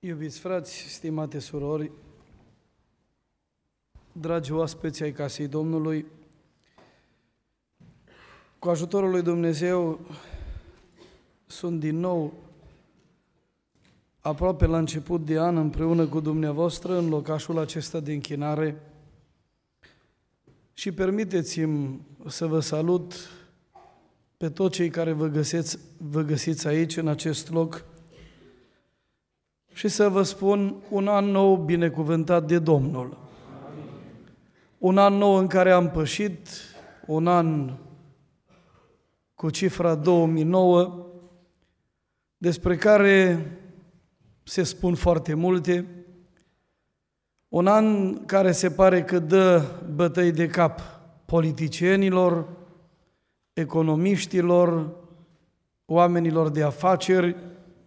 Iubiți frați, stimate surori, dragi oaspeți ai casei Domnului, cu ajutorul lui Dumnezeu sunt din nou aproape la început de an împreună cu dumneavoastră în locașul acesta de închinare și permiteți-mi să vă salut pe toți cei care vă găsiți aici, în acest loc, și să vă spun un an nou binecuvântat de Domnul. Un an nou în care am pășit, un an cu cifra 2009, despre care se spun foarte multe, un an care se pare că dă bătăi de cap politicienilor, economiștilor, oamenilor de afaceri.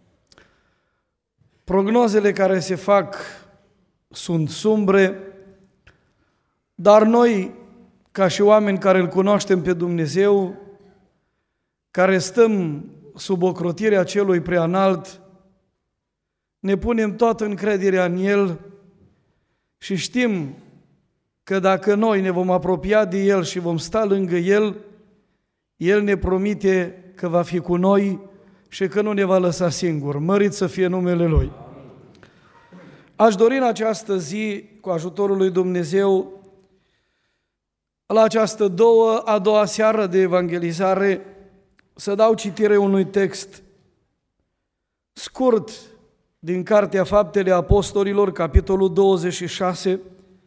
Prognozele care se fac sunt sumbre, dar noi, ca și oameni care îl cunoaștem pe Dumnezeu, care stăm sub ocrotirea Celui Preanalt, ne punem toată încrederea în El și știm că dacă noi ne vom apropia de El și vom sta lângă El, El ne promite că va fi cu noi și că nu ne va lăsa singuri. Mărit să fie numele Lui. Aș dori în această zi, cu ajutorul lui Dumnezeu, la această a doua seară de evangelizare, să dau citire unui text scurt din Cartea Faptele Apostolilor, capitolul 26,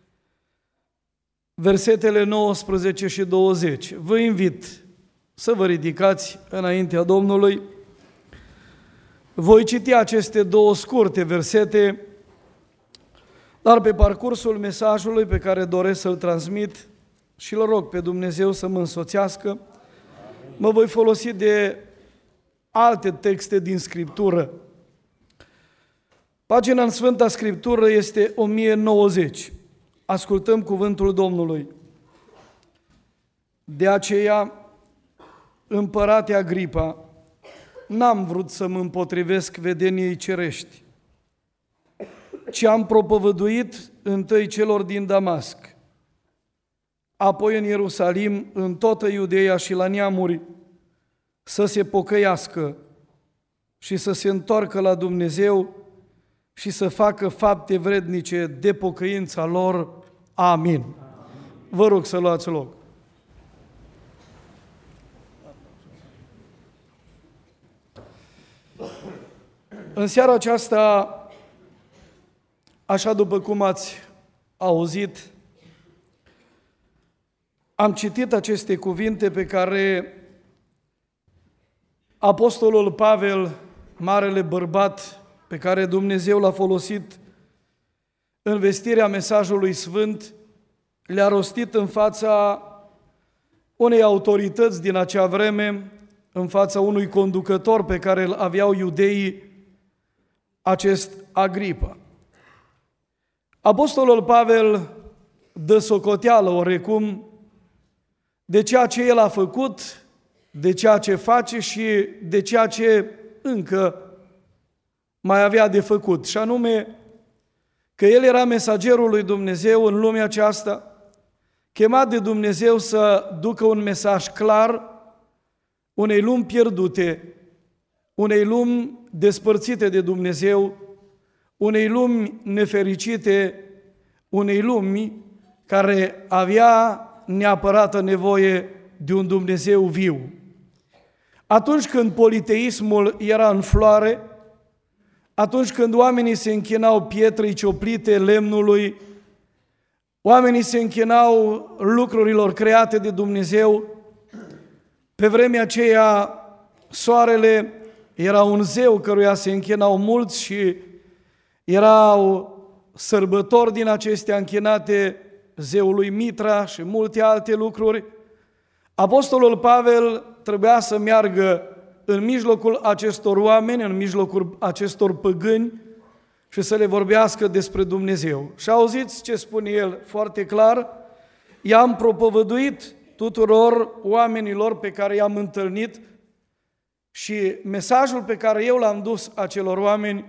versetele 19 și 20. Vă invit să vă ridicați înaintea Domnului. Voi citi aceste două scurte versete, dar pe parcursul mesajului pe care doresc să-l transmit și îl rog pe Dumnezeu să mă însoțească, mă voi folosi de alte texte din Scriptură. Pagina în Sfânta Scriptură este 1090. Ascultăm cuvântul Domnului. De aceea, împărate Agripa, n-am vrut să mă împotrivesc vedeniei cerești, ci am propovăduit întâi celor din Damasc, apoi în Ierusalim, în toată Iudeea și la neamuri, să se pocăiască și să se întoarcă la Dumnezeu și să facă fapte vrednice de pocăința lor. Amin. Vă rog să luați loc. În seara aceasta, așa după cum ați auzit, am citit aceste cuvinte pe care Apostolul Pavel, marele bărbat pe care Dumnezeu l-a folosit în vestirea mesajului sfânt, le-a rostit în fața unei autorități din acea vreme, în fața unui conducător pe care îl aveau iudeii, acest Agripa. Apostolul Pavel dă socoteală oarecum de ceea ce el a făcut, de ceea ce face și de ceea ce încă mai avea de făcut, și anume că el era mesagerul lui Dumnezeu în lumea aceasta, chemat de Dumnezeu să ducă un mesaj clar unei lumi pierdute, unei lumi despărțite de Dumnezeu, unei lumi nefericite, unei lumi care avea neapărată nevoie de un Dumnezeu viu. Atunci când politeismul era în floare, atunci când oamenii se închinau pietrei cioplite, lemnului, oamenii se închinau lucrurilor create de Dumnezeu, pe vremea aceea soarele era un zeu căruia se închinau mulți și erau sărbători din acestea închinate zeului Mitra și multe alte lucruri. Apostolul Pavel trebuia să meargă în mijlocul acestor oameni, în mijlocul acestor păgâni și să le vorbească despre Dumnezeu. Și auziți ce spune el foarte clar? I-am propovăduit tuturor oamenilor pe care i-am întâlnit și mesajul pe care eu l-am dus acelor oameni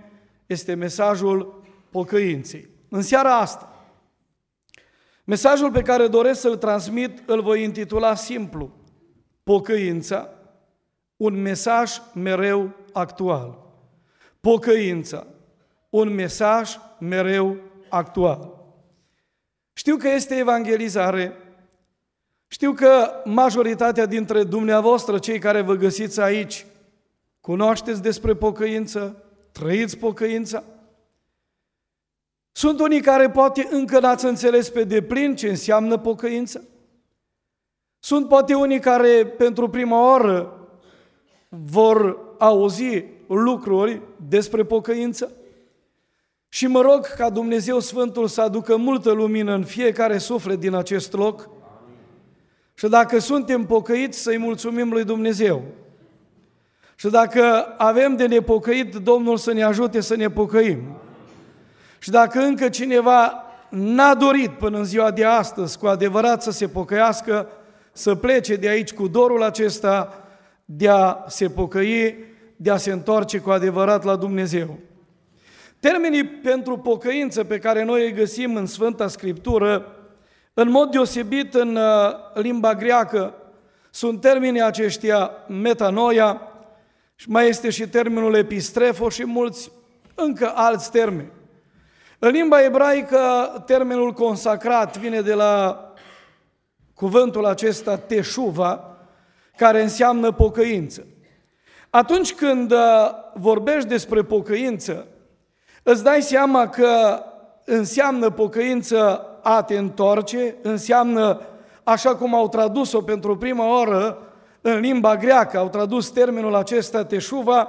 este mesajul pocăinței. În seara asta, mesajul pe care doresc să-l transmit îl voi intitula simplu: Pocăința, un mesaj mereu actual. Pocăința, un mesaj mereu actual. Știu că este evangelizare, știu că majoritatea dintre dumneavoastră, cei care vă găsiți aici, cunoașteți despre pocăință, trăiți pocăința. Sunt unii care poate încă n-ați înțeles pe deplin ce înseamnă pocăință. Sunt poate unii care pentru prima oară vor auzi lucruri despre pocăință. Și mă rog ca Dumnezeu Sfântul să aducă multă lumină în fiecare suflet din acest loc. Și dacă suntem pocăiți, să-i mulțumim lui Dumnezeu. Și dacă avem de nepocăit, Domnul să ne ajute să ne pocăim. Și dacă încă cineva n-a dorit până în ziua de astăzi cu adevărat să se pocăiască, să plece de aici cu dorul acesta de a se pocăi, de a se întoarce cu adevărat la Dumnezeu. Termenii pentru pocăință pe care noi îi găsim în Sfânta Scriptură, în mod deosebit în limba greacă, sunt termenii aceștia metanoia, și mai este și termenul epistrefo și mulți încă alți termeni. În limba ebraică, termenul consacrat vine de la cuvântul acesta teshuva, care înseamnă pocăință. Atunci când vorbești despre pocăință, îți dai seama că înseamnă pocăință a te întoarce, înseamnă, așa cum au tradus-o pentru prima oară în limba greacă, au tradus termenul acesta teshuva,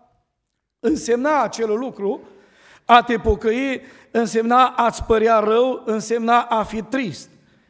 însemna acel lucru, a te pocăi însemna a-ți părea rău, însemna a fi trist.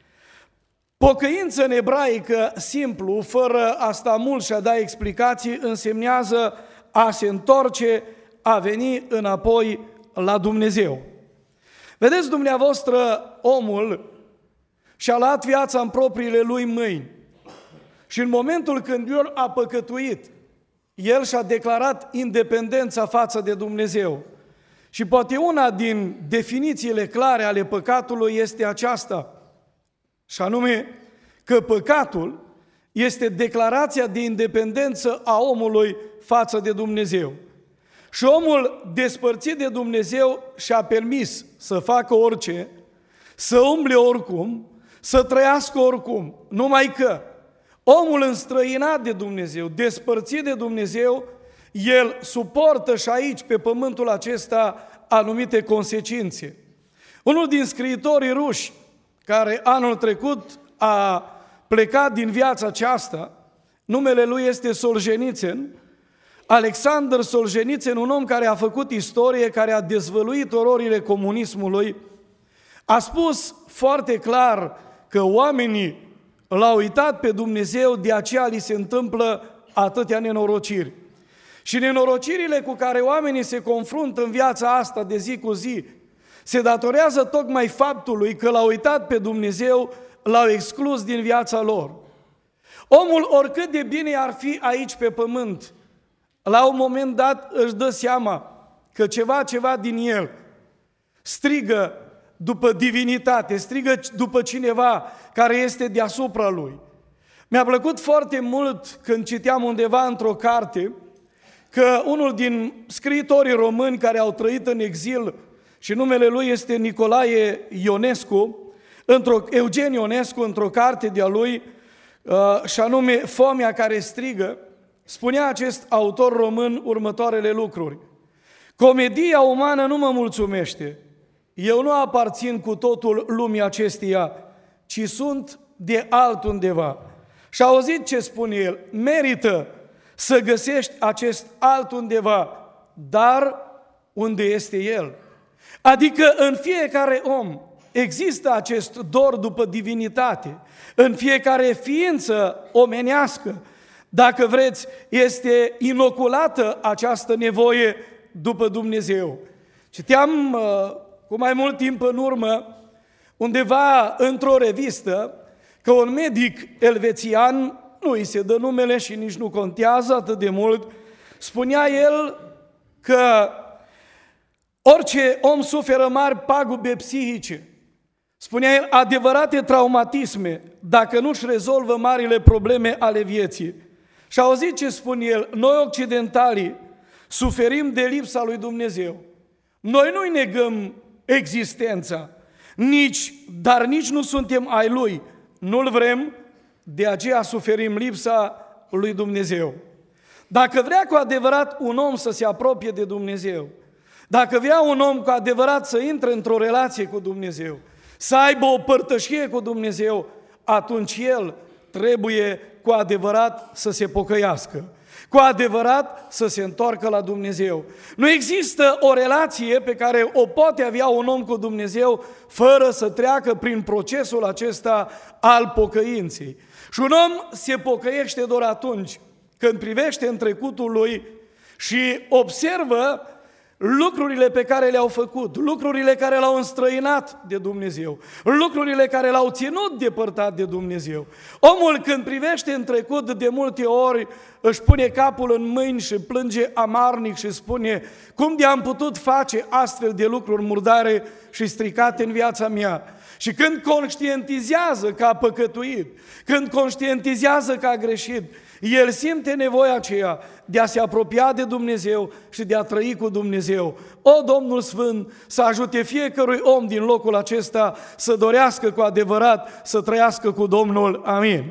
Pocăință în ebraică, simplu, fără a sta mult și a da explicații, însemnează a se întoarce, a veni înapoi la Dumnezeu. Vedeți, dumneavoastră, omul și-a luat viața în propriile lui mâini și în momentul când el a păcătuit, el și-a declarat independența față de Dumnezeu. Și poate una din definițiile clare ale păcatului este aceasta, și anume că păcatul este declarația de independență a omului față de Dumnezeu. Și omul despărțit de Dumnezeu și-a permis să facă orice, să umble oricum, să trăiască oricum, numai că omul înstrăinat de Dumnezeu, despărțit de Dumnezeu, el suportă și aici, pe pământul acesta, anumite consecințe. Unul din scriitorii ruși, care anul trecut a plecat din viața aceasta, numele lui este Solzhenitsyn, Alexander Solzhenitsyn, un om care a făcut istorie, care a dezvăluit ororile comunismului, a spus foarte clar că oamenii l-au uitat pe Dumnezeu, de aceea li se întâmplă atâtea nenorociri. Și nenorocirile cu care oamenii se confruntă în viața asta de zi cu zi se datorează tocmai faptului că l-au uitat pe Dumnezeu, l-au exclus din viața lor. Omul, oricât de bine ar fi aici pe pământ, la un moment dat își dă seama că ceva din el strigă după divinitate, strigă după cineva care este deasupra lui. Mi-a plăcut foarte mult când citeam undeva într-o carte că unul din scriitorii români care au trăit în exil, și numele lui este Nicolae Ionescu, Eugen Ionescu, într-o carte de-a lui, și anume Foamea care strigă, spunea acest autor român următoarele lucruri: comedia umană nu mă mulțumește, eu nu aparțin cu totul lumii acesteia, ci sunt de altundeva. Și auzit ce spune el: merită să găsești acest altundeva, dar unde este el? Adică în fiecare om există acest dor după divinitate, în fiecare ființă omenească, dacă vreți, este inoculată această nevoie după Dumnezeu. Citeam cu mai mult timp în urmă, undeva într-o revistă, că un medic elvețian, nu îi se dă numele și nici nu contează atât de mult, spunea el că Orice om suferă mari pagube psihice. Spunea el, adevărate traumatisme, dacă nu-și rezolvă marile probleme ale vieții. Și auziți ce spune el, noi occidentalii suferim de lipsa lui Dumnezeu. Noi nu-i negăm existența, dar nici nu suntem ai Lui. Nu-L vrem, de aceea suferim lipsa lui Dumnezeu. Dacă vrea cu adevărat un om să se apropie de Dumnezeu, dacă vrea un om cu adevărat să intre într-o relație cu Dumnezeu, să aibă o părtășie cu Dumnezeu, atunci el trebuie cu adevărat să se pocăiască, cu adevărat să se întoarcă la Dumnezeu. Nu există o relație pe care o poate avea un om cu Dumnezeu fără să treacă prin procesul acesta al pocăinței. Și un om se pocăiește doar atunci când privește în trecutul lui și observă lucrurile pe care le-au făcut, lucrurile care l-au înstrăinat de Dumnezeu, lucrurile care l-au ținut depărtat de Dumnezeu. Omul când privește în trecut, de multe ori își pune capul în mâini și plânge amarnic și spune: cum de-am putut face astfel de lucruri murdare și stricate în viața mea? Și când conștientizează că a păcătuit, când conștientizează că a greșit, el simte nevoia aceea de a se apropia de Dumnezeu și de a trăi cu Dumnezeu. O, Domnul Sfânt, să ajute fiecărui om din locul acesta să dorească cu adevărat să trăiască cu Domnul. Amin.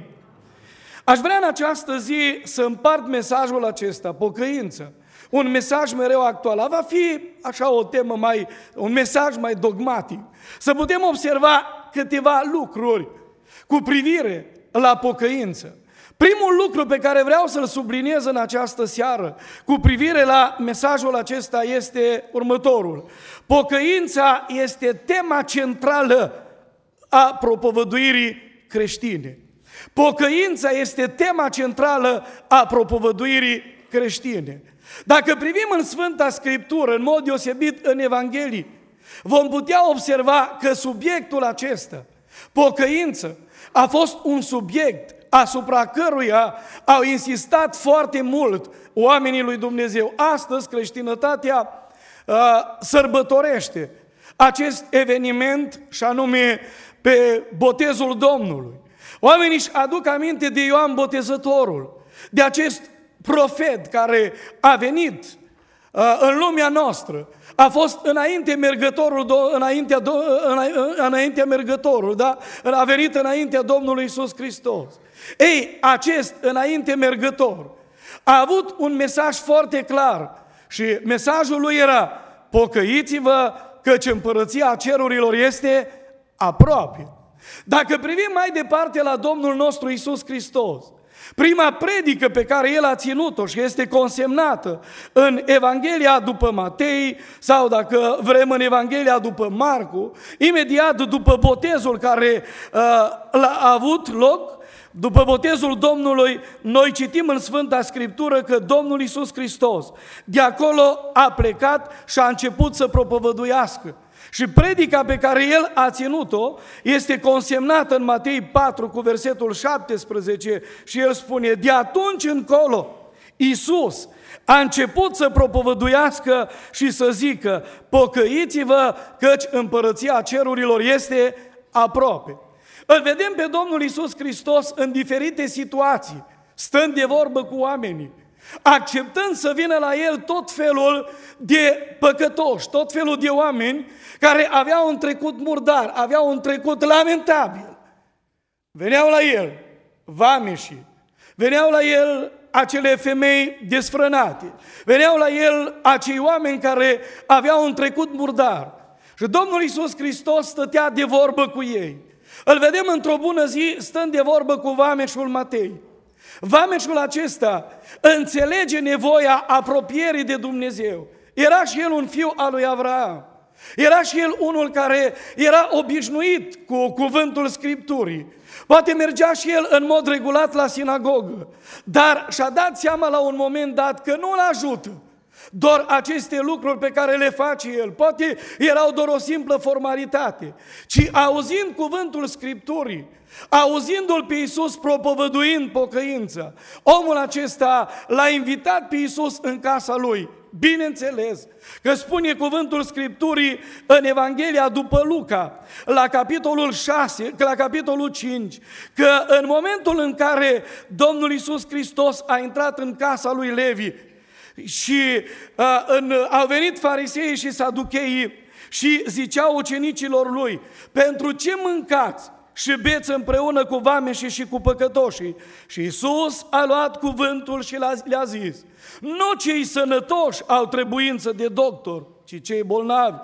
Aș vrea în această zi să împart mesajul acesta, pocăință. Un mesaj mereu actual. Va fi așa o temă un mesaj mai dogmatic. Să putem observa câteva lucruri cu privire la pocăință. Primul lucru pe care vreau să-l subliniez în această seară cu privire la mesajul acesta este următorul. Pocăința este tema centrală a propovăduirii creștine. Pocăința este tema centrală a propovăduirii creștine. Dacă privim în Sfânta Scriptură, în mod deosebit în Evanghelii, vom putea observa că subiectul acesta, pocăință, a fost un subiect asupra căruia au insistat foarte mult oamenii lui Dumnezeu. Astăzi creștinătatea sărbătorește acest eveniment și anume pe botezul Domnului. Oamenii își aduc aminte de Ioan Botezătorul, de acest profet care a venit în lumea noastră. A fost înaintea mergătorul, da? A venit înaintea Domnului Iisus Hristos. Ei, acest înainte mergător a avut un mesaj foarte clar și mesajul lui era: pocăiți-vă, căci împărăția cerurilor este aproape. Dacă privim mai departe la Domnul nostru Iisus Hristos, prima predică pe care El a ținut-o și este consemnată în Evanghelia după Matei sau, dacă vrem, în Evanghelia după Marcu, imediat după botezul care a avut loc, după botezul Domnului, noi citim în Sfânta Scriptură că Domnul Iisus Hristos de acolo a plecat și a început să propovăduiască. Și predica pe care El a ținut-o este consemnată în Matei 4 cu versetul 17 și El spune: de atunci încolo Iisus a început să propovăduiască și să zică: pocăiți-vă, căci împărăția cerurilor este aproape. Îl vedem pe Domnul Iisus Hristos în diferite situații, stând de vorbă cu oamenii, acceptând să vină la El tot felul de păcătoși, tot felul de oameni care aveau un trecut murdar, aveau un trecut lamentabil. Veneau la El vameșii, veneau la El acele femei desfrânate, veneau la El acei oameni care aveau un trecut murdar. Și Domnul Iisus Hristos stătea de vorbă cu ei. Îl vedem într-o bună zi stând de vorbă cu vameșul Matei. Vameșul acesta înțelege nevoia apropierii de Dumnezeu. Era și el un fiu al lui Avraam. Era și el unul care era obișnuit cu cuvântul Scripturii. Poate mergea și el în mod regulat la sinagogă, dar și-a dat seama la un moment dat că nu-l ajută doar aceste lucruri pe care le face El. Poate erau doar o simplă formalitate, ci auzind cuvântul Scripturii, auzindu-L pe Iisus propovăduind pocăința, omul acesta l-a invitat pe Iisus în casa lui. Bineînțeles că spune cuvântul Scripturii în Evanghelia după Luca, la capitolul 6, la capitolul 5, că în momentul în care Domnul Iisus Hristos a intrat în casa lui Levi și au venit fariseii și saducheii și ziceau ucenicilor lui: pentru ce mâncați și beți împreună cu vameșii și cu păcătoșii? Și Iisus a luat cuvântul și le-a zis: nu cei sănătoși au trebuință de doctor, ci cei bolnavi.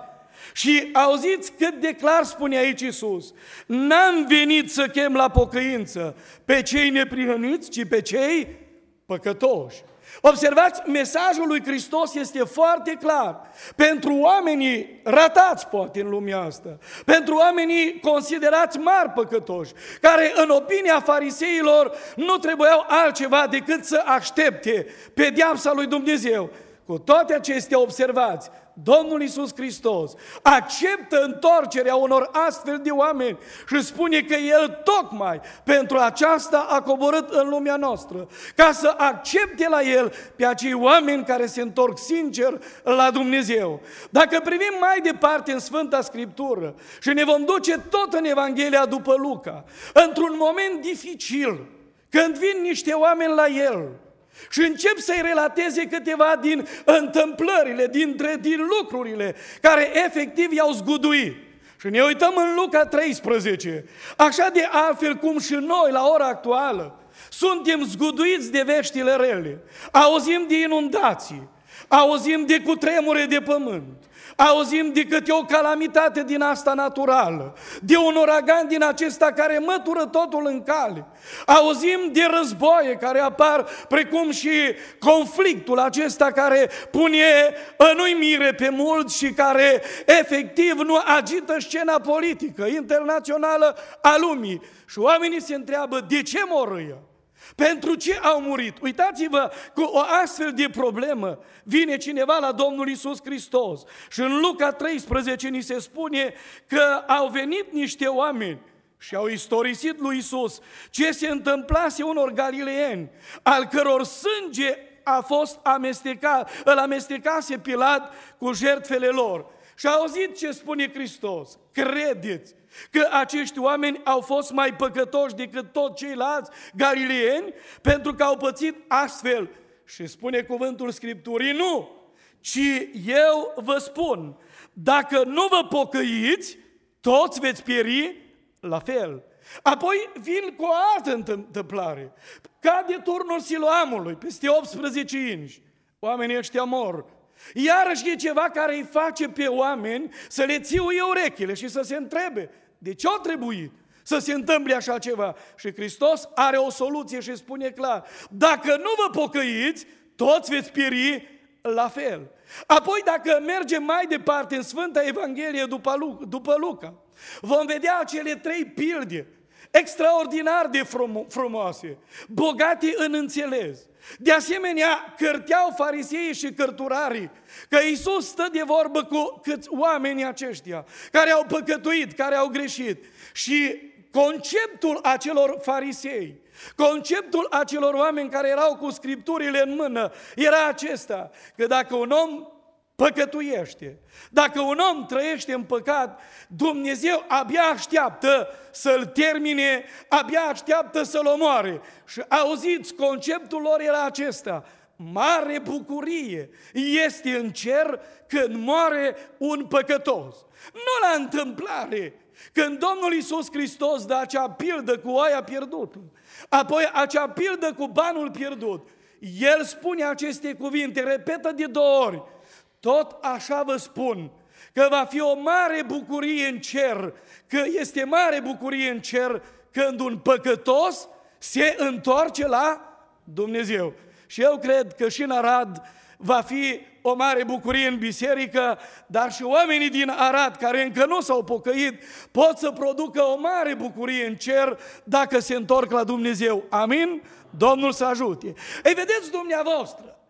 Și auziți cât de clar spune aici Iisus: n-am venit să chem la pocăință pe cei neprihăniți, ci pe cei păcătoși. Observați, mesajul lui Hristos este foarte clar pentru oamenii ratați poate în lumea asta, pentru oamenii considerați mari păcătoși, care în opinia fariseilor nu trebuiau altceva decât să aștepte pedeapsa lui Dumnezeu. Cu toate acestea, observați, Domnul Iisus Hristos acceptă întoarcerea unor astfel de oameni și spune că El tocmai pentru aceasta a coborât în lumea noastră, ca să accepte la El pe acei oameni care se întorc sincer la Dumnezeu. Dacă privim mai departe în Sfânta Scriptură și ne vom duce tot în Evanghelia după Luca, într-un moment dificil, când vin niște oameni la El și încep să-i relateze câteva din întâmplările, din lucrurile care efectiv i-au zguduit. Și ne uităm în Luca 13, așa de altfel cum și noi la ora actuală suntem zguduiți de veștile rele. Auzim de inundații, auzim de cutremure de pământ, auzim de câte o calamitate din asta naturală, de un uragan din acesta care mătură totul în cale. Auzim de războaie care apar, precum și conflictul acesta care pune în uimire pe mulți și care efectiv nu agită scena politică internațională a lumii. Și oamenii se întreabă: de ce mor ăia? Pentru ce au murit? Uitați-vă, cu o astfel de problemă vine cineva la Domnul Iisus Hristos și în Luca 13 ni se spune că au venit niște oameni și au istorisit lui Iisus ce se întâmplase unor galileeni, al căror sânge a fost amestecat, îl amestecase Pilat cu jertfele lor. Și a auzit ce spune Hristos: credeți că acești oameni au fost mai păcătoși decât toți ceilalți galileeni pentru că au pățit astfel? Și spune cuvântul Scripturii: nu, ci eu vă spun, dacă nu vă pocăiți, toți veți pieri la fel. Apoi vin cu o altă întâmplare. Cade turnul Siloamului, peste 18 inși. Oamenii ăștia mor. Iarăși e ceva care îi face pe oameni să le țiuie urechile și să se întrebe: de ce a trebuit să se întâmple așa ceva? Și Hristos are o soluție și spune clar: dacă nu vă pocăiți, toți veți pieri la fel. Apoi, dacă mergem mai departe în Sfânta Evanghelie după Luca, vom vedea acele 3 pilde extraordinar de frumoase, bogate în înțeles. De asemenea, cârteau fariseii și cărturarii că Iisus stă de vorbă cu oamenii aceștia care au păcătuit, care au greșit. Și conceptul acelor farisei, conceptul acelor oameni care erau cu Scripturile în mână era acesta: că dacă un om păcătuiește, dacă un om trăiește în păcat, Dumnezeu abia așteaptă să-l termine, abia așteaptă să-l omoare. Și auziți, conceptul lor era acesta: mare bucurie este în cer când moare un păcătos. Nu la întâmplare, când Domnul Iisus Hristos dă acea pildă cu oaia pierdută, apoi acea pildă cu banul pierdut, El spune aceste cuvinte, repetă de 2 ori: tot așa vă spun că va fi o mare bucurie în cer, că este mare bucurie în cer când un păcătos se întoarce la Dumnezeu. Și eu cred că și în Arad va fi o mare bucurie în biserică, dar și oamenii din Arad care încă nu s-au pocăit pot să producă o mare bucurie în cer dacă se întorc la Dumnezeu. Amin? Domnul să ajute. Ei, vedeți dumneavoastră,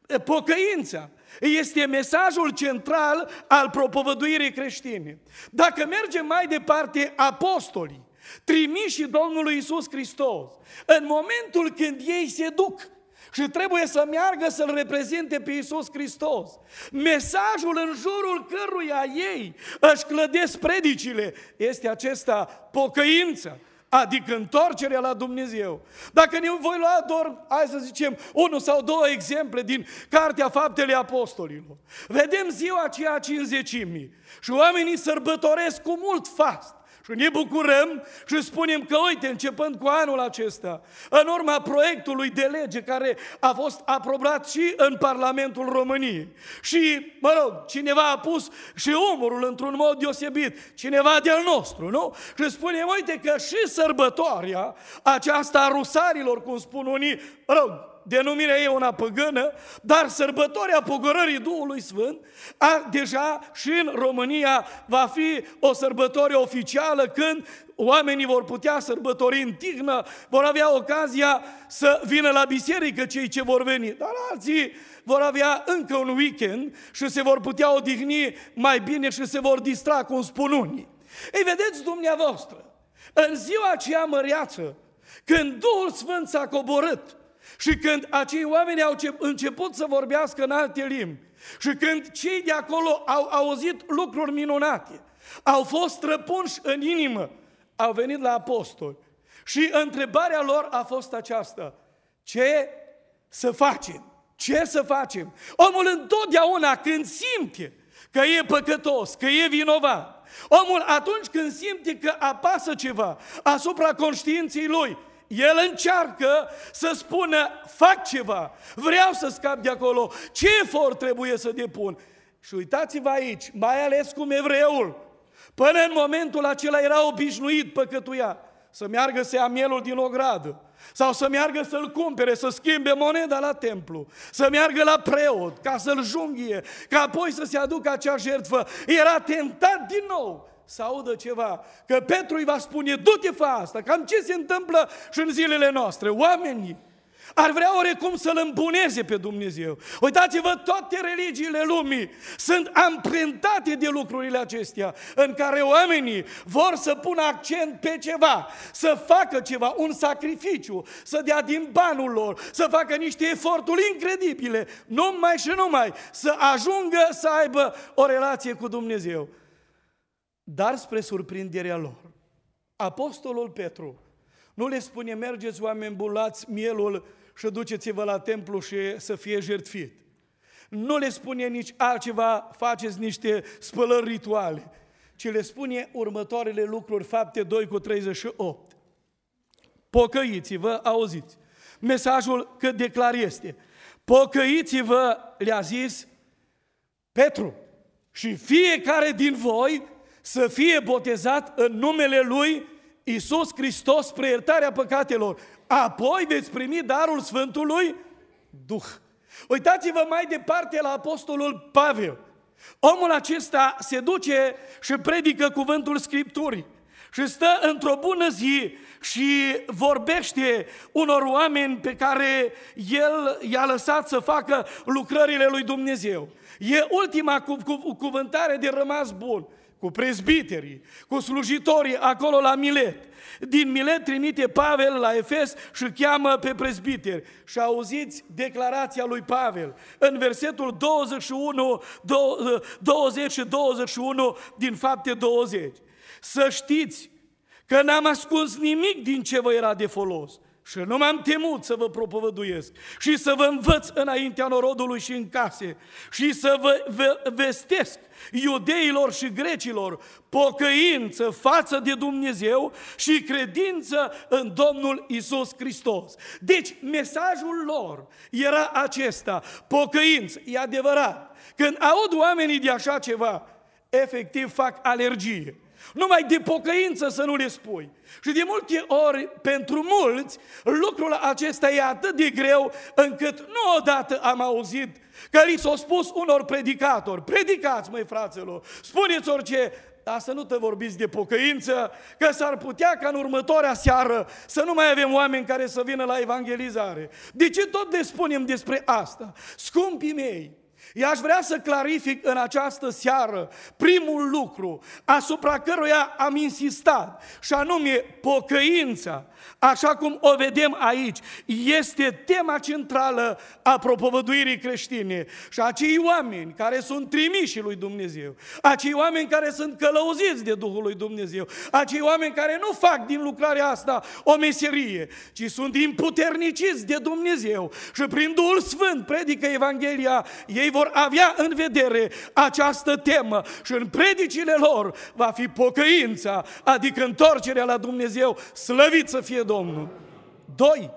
Pocăința este mesajul central al propovăduirii creștine. Dacă mergem mai departe, apostolii, trimișii Domnului Iisus Hristos, în momentul când ei se duc și trebuie să meargă să-L reprezinte pe Iisus Hristos, mesajul în jurul căruia ei își clădesc predicile este acesta: pocăință, adică întoarcerea la Dumnezeu. Dacă ne voi lua doar, hai să zicem, 1 sau 2 exemple din Cartea Faptele Apostolilor, vedem ziua aceea Cincizecimii și oamenii sărbătoresc cu mult fast. Și ne bucurăm și spunem că, uite, începând cu anul acesta, în urma proiectului de lege care a fost aprobat și în Parlamentul României, și, cineva a pus și umărul într-un mod deosebit, cineva de-al nostru, nu? Și spunem, uite că și sărbătoarea aceasta a rusarilor, cum spun unii, denumirea e una păgână, dar sărbătoarea pogorării Duhului Sfânt deja și în România va fi o sărbătoare oficială, când oamenii vor putea sărbători în tihnă, vor avea ocazia să vină la biserică cei ce vor veni, dar alții vor avea încă un weekend și se vor putea odihni mai bine și se vor distra, cum spun unii. Ei, vedeți dumneavoastră, în ziua aceea măreață, când Duhul Sfânt s-a coborât și când acei oameni au început să vorbească în alte limbi și când cei de acolo au auzit lucruri minunate, au fost străpunși în inimă, au venit la apostoli și întrebarea lor a fost aceasta: ce să facem? Ce să facem? Omul întotdeauna când simte că e păcătos, că e vinovat, omul atunci când simte că apasă ceva asupra conștiinței lui, el încearcă să spună: fac ceva, vreau să scap de acolo, ce efort trebuie să depun? Și uitați-vă aici, mai ales cum evreul, până în momentul acela era obișnuit, păcătuia, să meargă să ia mielul din ogradă, sau să meargă să-l cumpere, să schimbe moneda la templu, să meargă la preot, ca să-l junghie, ca apoi să se aducă acea jertfă. Era tentat din nou să audă ceva, că Petru îi va spune: du-te, fă asta. Cam ce se întâmplă și în zilele noastre? Oamenii ar vrea orecum să-L îmbuneze pe Dumnezeu. Uitați-vă, toate religiile lumii sunt amprentate de lucrurile acestea, în care oamenii vor să pună accent pe ceva, să facă ceva, un sacrificiu, să dea din banul lor, să facă niște eforturi incredibile, numai și numai să ajungă să aibă o relație cu Dumnezeu. Dar spre surprinderea lor, apostolul Petru nu le spune: mergeți, oameni buni, luați mielul și duceți-vă la templu și să fie jertfit. Nu le spune nici altceva: faceți niște spălări rituale, ci le spune următoarele lucruri, Fapte 2:38. Pocăiți-vă, auziți, mesajul cât de clar este. Pocăiți-vă, le-a zis Petru, și fiecare din voi să fie botezat în numele Lui Iisus Hristos spre iertarea păcatelor. Apoi veți primi darul Sfântului Duh. Uitați-vă mai departe la apostolul Pavel. Omul acesta se duce și predică cuvântul Scripturii și stă într-o bună zi și vorbește unor oameni pe care el i-a lăsat să facă lucrările lui Dumnezeu. E ultima cuvântare de rămas bun, cu prezbiterii, cu slujitorii acolo la Milet. Din Milet trimite Pavel la Efes și cheamă pe prezbiteri. Și auziți declarația lui Pavel în versetul 20 și 21 din Fapte 20. Să știți că n-am ascuns nimic din ce vă era de folos și nu m-am temut să vă propovăduiesc și să vă învăț înaintea norodului și în case și să vă vestesc iudeilor și grecilor pocăință față de Dumnezeu și credință în Domnul Iisus Hristos. Deci mesajul lor era acesta: pocăință. E adevărat, când aud oamenii de așa ceva, efectiv fac alergie. Numai de pocăință să nu le spui. Și de multe ori, pentru mulți, lucrul acesta e atât de greu, încât nu odată am auzit că li s-a spus unor predicatori: predicați, măi fraților, spuneți orice, Dar să nu te vorbiți de pocăință, că s-ar putea ca în următoarea seară să nu mai avem oameni care să vină la evangelizare. De ce tot le spunem despre asta? Scumpii mei, eu aș vrea să clarific în această seară primul lucru asupra căruia am insistat, și anume pocăința, așa cum o vedem aici, este tema centrală a propovăduirii creștine. Și acei oameni care sunt trimiși lui Dumnezeu, acei oameni care sunt călăuziți de Duhul lui Dumnezeu, acei oameni care nu fac din lucrarea asta o meserie, ci sunt imputerniciți de Dumnezeu și prin Duhul Sfânt predică Evanghelia, ei vor avea în vedere această temă și în predicile lor va fi pocăința, adică întorcerea la Dumnezeu, slăvit să fie Domnul. 2.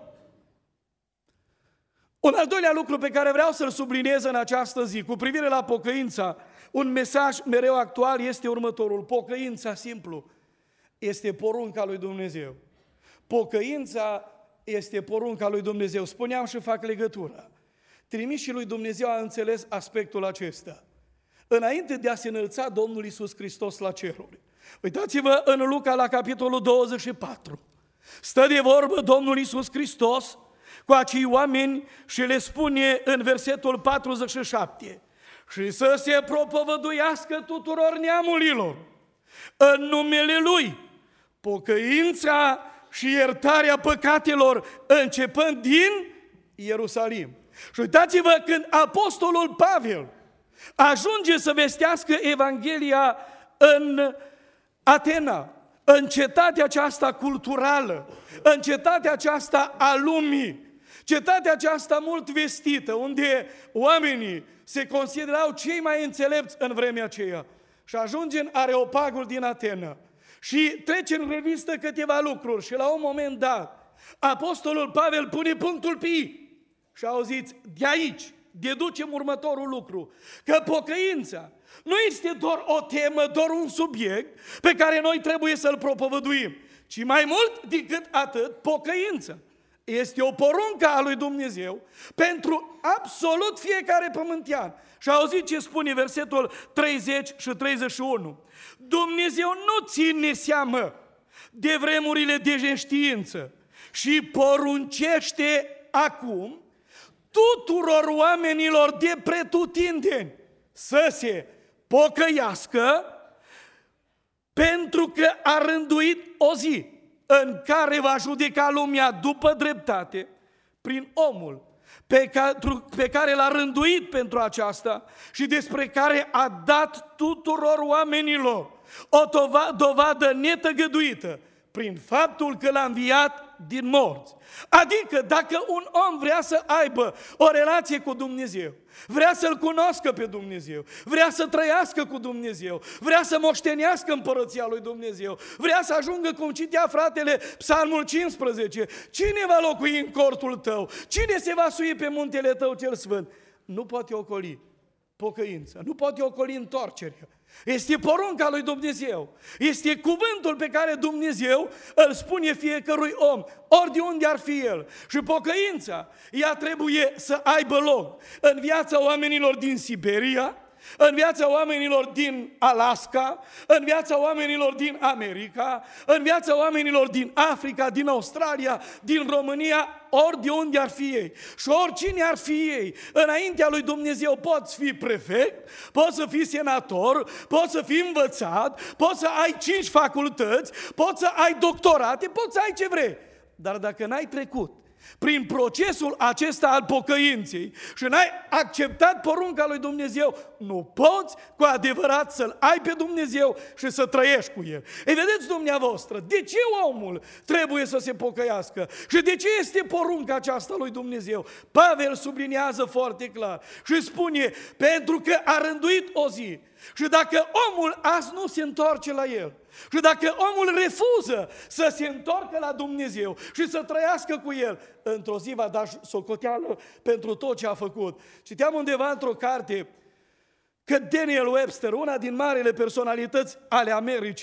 Un al doilea lucru pe care vreau să-l subliniez în această zi, cu privire la pocăința, un mesaj mereu actual este următorul. Pocăința, simplu, este porunca lui Dumnezeu. Pocăința este porunca lui Dumnezeu. Spuneam și fac legătura. Trimișii lui Dumnezeu a înțeles aspectul acesta. Înainte de a se înălța Domnul Iisus Hristos la ceruri. Uitați-vă în Luca la capitolul 24. Stă de vorbă Domnul Iisus Hristos cu acei oameni și le spune în versetul 47: și să se propovăduiască tuturor neamurilor în numele Lui pocăința și iertarea păcatelor, începând din Ierusalim. Și uitați-vă, când apostolul Pavel ajunge să vestească Evanghelia în Atena, în cetatea aceasta culturală, în cetatea aceasta a lumii, cetatea aceasta mult vestită, unde oamenii se considerau cei mai înțelepți în vremea aceea, și ajunge în Areopagul din Atena și trece în revistă câteva lucruri și la un moment dat apostolul Pavel pune punctul pe I și auziți, de aici deducem următorul lucru, că pocăința nu este doar o temă, doar un subiect pe care noi trebuie să-l propovăduim, ci mai mult decât atât, pocăința este o poruncă a lui Dumnezeu pentru absolut fiecare pământean. Și auziți ce spune versetul 30 și 31. Dumnezeu nu ține seamă de vremurile de neștiință și poruncește acum tuturor oamenilor de pretutindeni să se pocăiască, pentru că a rânduit o zi în care va judeca lumea după dreptate prin omul pe care l-a rânduit pentru aceasta și despre care a dat tuturor oamenilor o dovadă netăgăduită prin faptul că l-a înviat din morți. Adică dacă un om vrea să aibă o relație cu Dumnezeu, vrea să-L cunoască pe Dumnezeu, vrea să trăiască cu Dumnezeu, vrea să moștenească împărăția lui Dumnezeu, vrea să ajungă, cum citea fratele, Psalmul 15, cine va locui în cortul tău? Cine se va sui pe muntele tău cel sfânt? Nu poate ocoli pocăința, nu poate ocoli întoarcerea. Este porunca lui Dumnezeu. Este cuvântul pe care Dumnezeu îl spune fiecărui om, ori de unde ar fi el. Și pocăința, ea trebuie să aibă loc în viața oamenilor din Siberia, în viața oamenilor din Alaska, în viața oamenilor din America, în viața oamenilor din Africa, din Australia, din România, ori de unde ar fi ei. Și oricine ar fi ei, înaintea lui Dumnezeu poți fi prefect, poți să fii senator, poți să fii învățat, poți să ai 5 facultăți, poți să ai doctorate, poți să ai ce vrei. Dar dacă n-ai trecut prin procesul acesta al pocăinței și n-ai acceptat porunca lui Dumnezeu, nu poți cu adevărat să-L ai pe Dumnezeu și să trăiești cu El. Ei, vedeți dumneavoastră, de ce omul trebuie să se pocăiască? Și de ce este porunca aceasta lui Dumnezeu? Pavel subliniază foarte clar și spune, pentru că a rânduit o zi. Și dacă omul azi nu se întoarce la El, și dacă omul refuză să se întoarcă la Dumnezeu și să trăiască cu El, într-o zi va da socoteală pentru tot ce a făcut. Citeam undeva într-o carte că Daniel Webster, una din marile personalități ale Americii,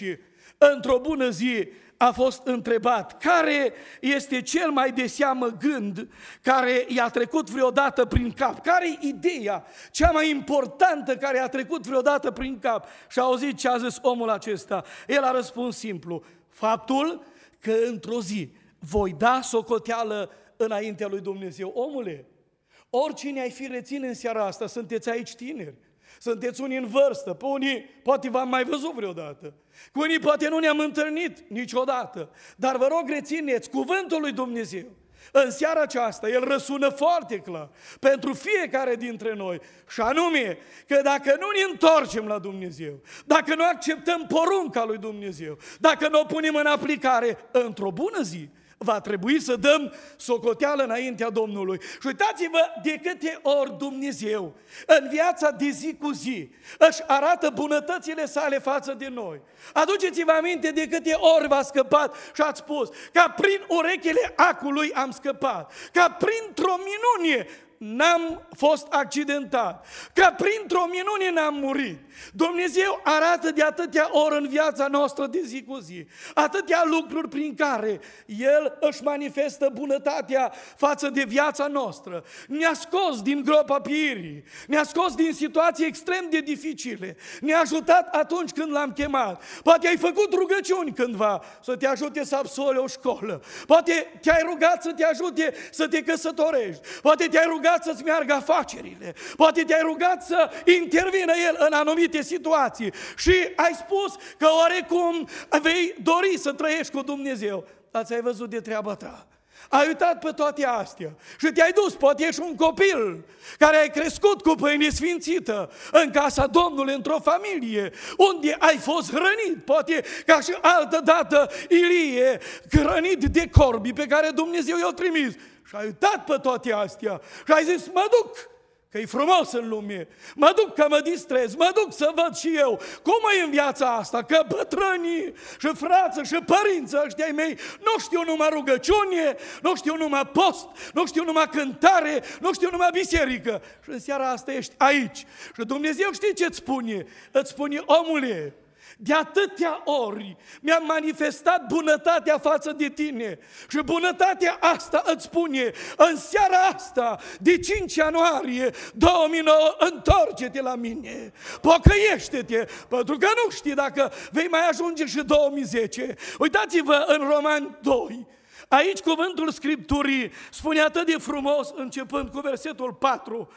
într-o bună zi a fost întrebat care este cel mai de seamă gând care i-a trecut vreodată prin cap, care e ideea cea mai importantă care a trecut vreodată prin cap. Și a auzit ce a zis omul acesta. El a răspuns simplu: faptul că într-o zi voi da socoteală înaintea lui Dumnezeu. Omule, oricine ai fi reține în seara asta, sunteți aici tineri, sunteți unii în vârstă, pe unii poate v-am mai văzut vreodată, cu unii poate nu ne-am întâlnit niciodată, dar vă rog rețineți cuvântul lui Dumnezeu. În seara aceasta, el răsună foarte clar pentru fiecare dintre noi, și anume că dacă nu ne întoarcem la Dumnezeu, dacă nu acceptăm porunca lui Dumnezeu, dacă nu o punem în aplicare, într-o bună zi va trebui să dăm socoteală înaintea Domnului. Și uitați-vă de câte ori Dumnezeu în viața de zi cu zi își arată bunătățile sale față de noi. Aduceți-vă aminte de câte ori v-a scăpat și ați spus: ca prin urechile acului am scăpat, ca printr-o minunie n-am fost accidentat, ca printr-o minune n-am murit. Dumnezeu arată de atâtea ori în viața noastră de zi cu zi atâtea lucruri prin care El își manifestă bunătatea față de viața noastră. Ne-a scos din groapa pieirii, ne-a scos din situații extrem de dificile, ne-a ajutat atunci când L-am chemat. Poate ai făcut rugăciuni cândva să te ajute să absolvi o școală, poate te-ai rugat să te ajute să te căsătorești, poate te-ai rugat să-ți meargă afacerile, poate te-ai rugat să intervină El în anumite situații și ai spus că oarecum vei dori să trăiești cu Dumnezeu, dar ți-ai văzut de treaba ta. Ai uitat pe toate astea și te-ai dus, poate ești un copil care ai crescut cu pâine sfințită în casa Domnului, într-o familie unde ai fost hrănit, poate ca și altă dată Ilie, hrănit de corbii pe care Dumnezeu i-a trimis. Și ai uitat pe toate astea și ai zis: mă duc, că e frumos în lume, mă duc că mă distrez, mă duc să văd și eu cum e în viața asta, că bătrânii și frații și părinții ăștia mei nu știu numai rugăciune, nu știu numai post, nu știu numai cântare, nu știu numai biserică. Și în seara asta ești aici și Dumnezeu știe ce-ți spune? Îți spune: omule, de atâtea ori mi-am manifestat bunătatea față de tine și bunătatea asta îți spune în seara asta de 5 ianuarie 2009, întoarce-te la mine, pocăiește-te, pentru că nu știi dacă vei mai ajunge și 2010. Uitați-vă în Romani 2. Aici cuvântul Scripturii spune atât de frumos, începând cu versetul 4: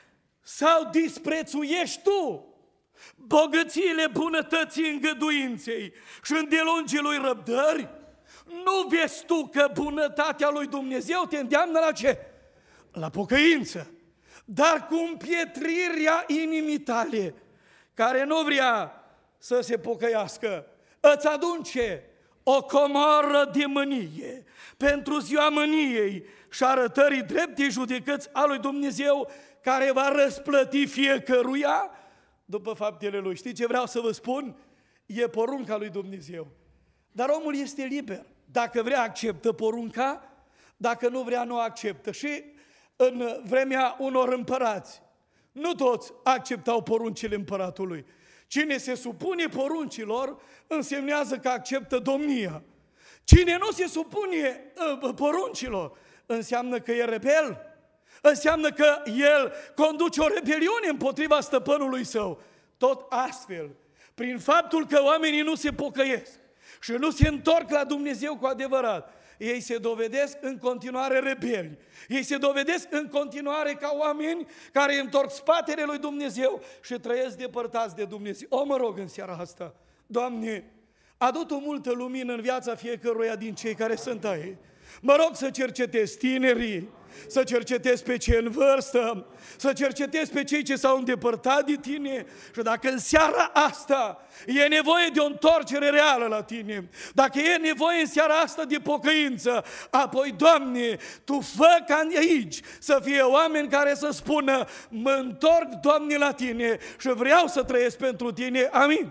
sau disprețuiești tu bogățiile bunătății îngăduinței și îndelungii lui răbdări? Nu vezi tu că bunătatea lui Dumnezeu te îndeamnă la ce? La pocăință. Dar cu împietrirea inimii tale, care nu vrea să se pocăiască, îți adunce o comoară de mânie pentru ziua mâniei și arătării dreptei judecăți a lui Dumnezeu, care va răsplăti fiecăruia după faptele lui. Știți ce vreau să vă spun? E porunca lui Dumnezeu. Dar omul este liber. Dacă vrea, acceptă porunca, dacă nu vrea, nu acceptă. Și în vremea unor împărați, nu toți acceptau poruncile împăratului. Cine se supune poruncilor însemnează că acceptă domnia. Cine nu se supune poruncilor înseamnă că e rebel. Înseamnă că el conduce o rebeliune împotriva stăpânului său. Tot astfel, prin faptul că oamenii nu se pocăiesc și nu se întorc la Dumnezeu cu adevărat, ei se dovedesc în continuare rebeli. Ei se dovedesc în continuare ca oameni care întorc spatele lui Dumnezeu și trăiesc depărtați de Dumnezeu. O, mă rog în seara asta, Doamne, adu Tu multă lumină în viața fiecăruia din cei care sunt aici. Mă rog să cercetezi tinerii, să cercetezi pe cei în vârstă, să cercetezi pe cei ce s-au îndepărtat de Tine și dacă în seara asta e nevoie de o întoarcere reală la Tine, dacă e nevoie în seara asta de pocăință, apoi, Doamne, Tu fă ca aici să fie oameni care să spună: mă întorc, Doamne, la Tine și vreau să trăiesc pentru Tine. Amin.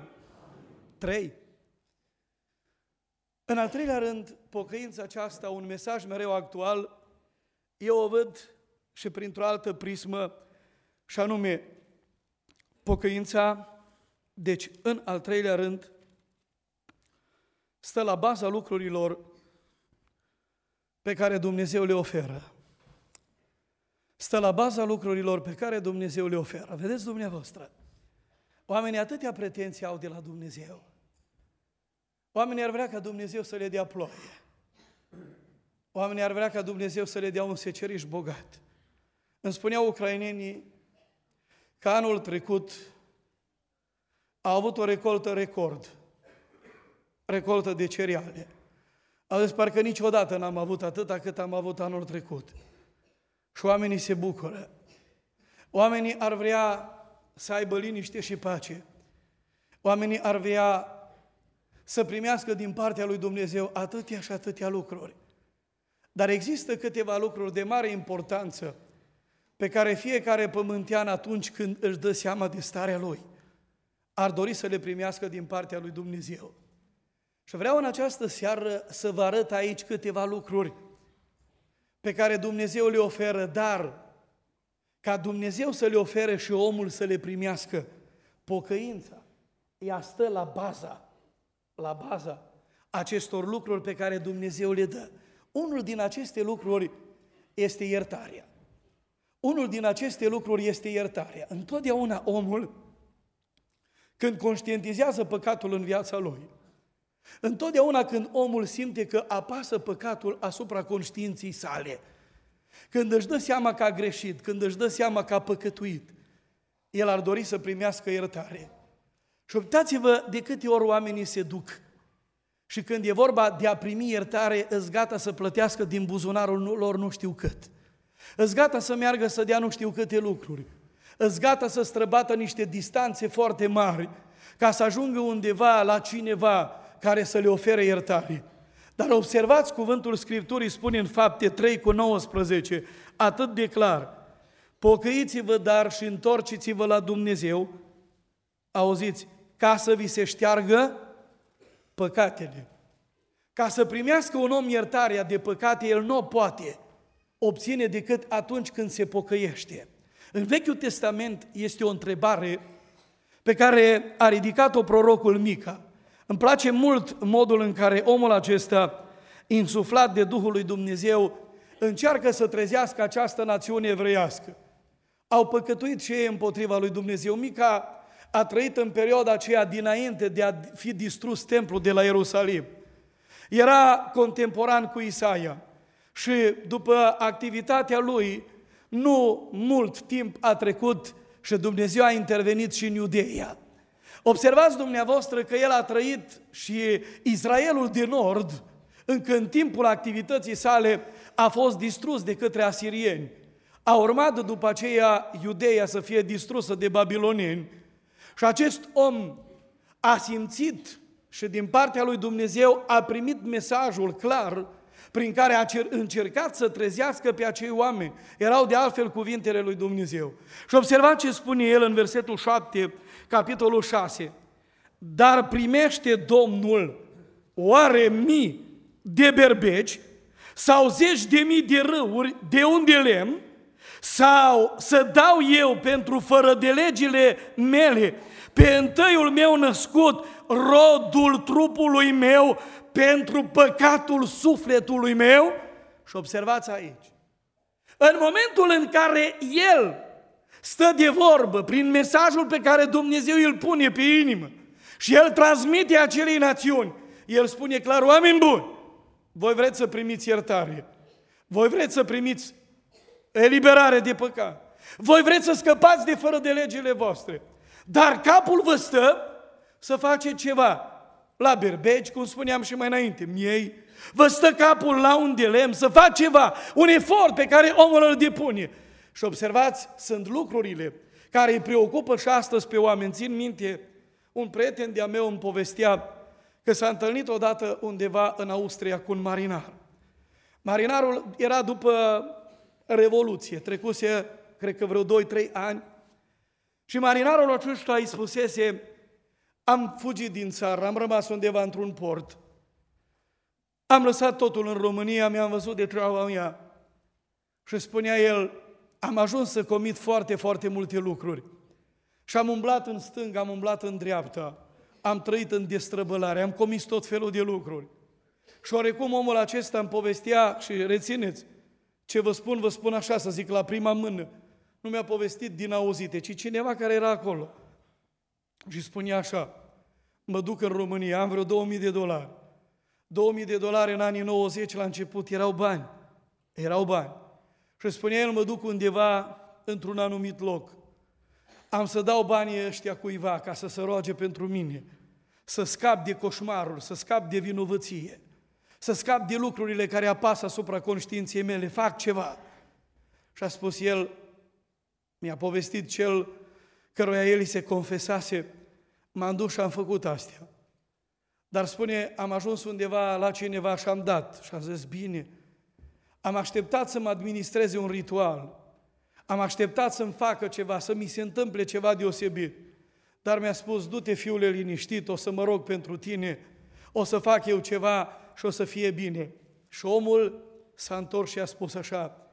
3. În al treilea rând, pocăința aceasta, un mesaj mereu actual, eu o văd și printr-o altă prismă, și anume pocăința, deci în al treilea rând, stă la baza lucrurilor pe care Dumnezeu le oferă. Stă la baza lucrurilor pe care Dumnezeu le oferă. Vedeți dumneavoastră, oamenii atâtea pretenții au de la Dumnezeu. Oamenii ar vrea ca Dumnezeu să le dea ploaie. Oamenii ar vrea ca Dumnezeu să le dea un seceriș bogat. Îmi spuneau ucrainenii că anul trecut au avut o recoltă record, recoltă de cereale. Au zis, parcă niciodată n-am avut atâta cât am avut anul trecut. Și oamenii se bucură. Oamenii ar vrea să aibă liniște și pace. Oamenii ar vrea să primească din partea lui Dumnezeu atâtea și atâtea lucruri. Dar există câteva lucruri de mare importanță pe care fiecare pământean atunci când își dă seama de starea lui, ar dori să le primească din partea lui Dumnezeu. Și vreau în această seară să vă arăt aici câteva lucruri pe care Dumnezeu le oferă, dar ca Dumnezeu să le ofere și omul să le primească, pocăința, ea stă la baza acestor lucruri pe care Dumnezeu le dă. Unul din aceste lucruri este iertarea. Unul din aceste lucruri este iertarea. Întotdeauna omul, când conștientizează păcatul în viața lui, întotdeauna când omul simte că apasă păcatul asupra conștiinței sale, când își dă seama că a greșit, când își dă seama că a păcătuit, el ar dori să primească iertare. Și uitați-vă de câte ori oamenii se duc și când e vorba de a primi iertare, îți gata să plătească din buzunarul lor nu știu cât. Îți gata să meargă să dea nu știu câte lucruri. Îți gata să străbată niște distanțe foarte mari ca să ajungă undeva la cineva care să le ofere iertare. Dar observați, cuvântul Scripturii spune în Fapte 3:19, atât de clar: pocăiți-vă dar și întorceți-vă la Dumnezeu, auziți, ca să vi se șteargă păcatele. Ca să primească un om iertarea de păcate, el nu o poate obține decât atunci când se pocăiește. În Vechiul Testament este o întrebare pe care a ridicat-o prorocul Mica. Îmi place mult modul în care omul acesta, insuflat de Duhul lui Dumnezeu, încearcă să trezească această națiune evreiască. Au păcătuit și ei împotriva lui Dumnezeu. Mica a trăit în perioada aceea dinainte de a fi distrus templul de la Ierusalim. Era contemporan cu Isaia și după activitatea lui, nu mult timp a trecut și Dumnezeu a intervenit și în Iudeia. Observați dumneavoastră că el a trăit și Israelul de nord, încă în timpul activității sale, a fost distrus de către asirieni. A urmat după aceea Iudeia să fie distrusă de babilonieni și acest om a simțit și din partea lui Dumnezeu a primit mesajul clar prin care a încercat să trezească pe acei oameni. Erau de altfel cuvintele lui Dumnezeu. Și observați ce spune el în versetul 7, capitolul 6. Dar primește Domnul oare mii de berbeci sau zeci de mii de râuri de un de lemn, sau să dau eu pentru fără de legile mele pe întâiul meu născut, rodul trupului meu, pentru păcatul sufletului meu? Și observați aici, în momentul în care el stă de vorbă prin mesajul pe care Dumnezeu îl pune pe inimă și el transmite acelei națiuni, el spune clar: oameni buni, voi vreți să primiți iertare, voi vreți să primiți eliberare de păcat, voi vreți să scăpați de fără de legile voastre, dar capul vă stă să face ceva la berbeci, cum spuneam și mai înainte, miei, vă stă capul la un de lemn, să fac ceva, un efort pe care omul îl depune. Și observați, sunt lucrurile care îi preocupă și astăzi pe oameni. Țin minte, un prieten de-a meu îmi povestea că s-a întâlnit odată undeva în Austria cu un marinar. Marinarul era după Revoluție, trecuse, cred că vreo 2-3 ani, și marinarul acesta îi spusese: am fugit din țară, am rămas undeva într-un port, am lăsat totul în România, mi-am văzut de treaba mea. Și spunea el: am ajuns să comit foarte, foarte multe lucruri. Și am umblat în stânga, am umblat în dreapta, am trăit în destrăbălare, am comis tot felul de lucruri. Și oarecum omul acesta îmi povestea, și rețineți, ce vă spun așa, să zic, la prima mână. Nu mi-a povestit din auzite, ci cineva care era acolo. Și spunea așa, mă duc în România, am vreo $2000. $2000 în anii 90 la început erau bani. Erau bani. Și spunea el, mă duc undeva într-un anumit loc. Am să dau banii ăștia cuiva ca să se roage pentru mine, să scap de coșmarul, să scap de vinovăție, să scap de lucrurile care apasă asupra conștiinței mele, fac ceva. Și a spus el, mi-a povestit cel căruia el îi se confesase, m-am dus și am făcut astea. Dar spune, am ajuns undeva la cineva și am dat. Și am zis, bine, am așteptat să mă administreze un ritual, am așteptat să-mi facă ceva, să mi se întâmple ceva deosebit. Dar mi-a spus, du-te, fiule, liniștit, o să mă rog pentru tine, o să fac eu ceva și o să fie bine. Și omul s-a întors și a spus așa,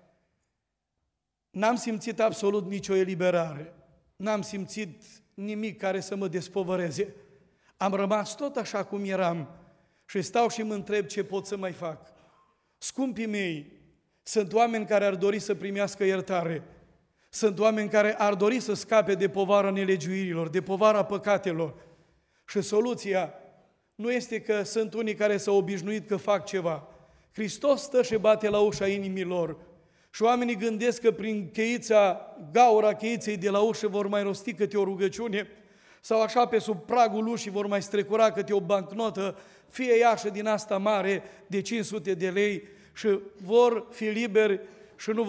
n-am simțit absolut nicio eliberare, n-am simțit nimic care să mă despovăreze. Am rămas tot așa cum eram și stau și mă întreb ce pot să mai fac. Scumpii mei, sunt oameni care ar dori să primească iertare, sunt oameni care ar dori să scape de povara nelegiuirilor, de povara păcatelor. Și soluția nu este că sunt unii care s-au obișnuit că fac ceva. Hristos stă și bate la ușa inimilor și oamenii gândesc că prin gaura cheiței de la ușă vor mai rosti câte o rugăciune sau așa pe sub pragul ușii vor mai strecura câte o bancnotă, fie ea și din asta mare de 500 de lei și vor fi liberi și nu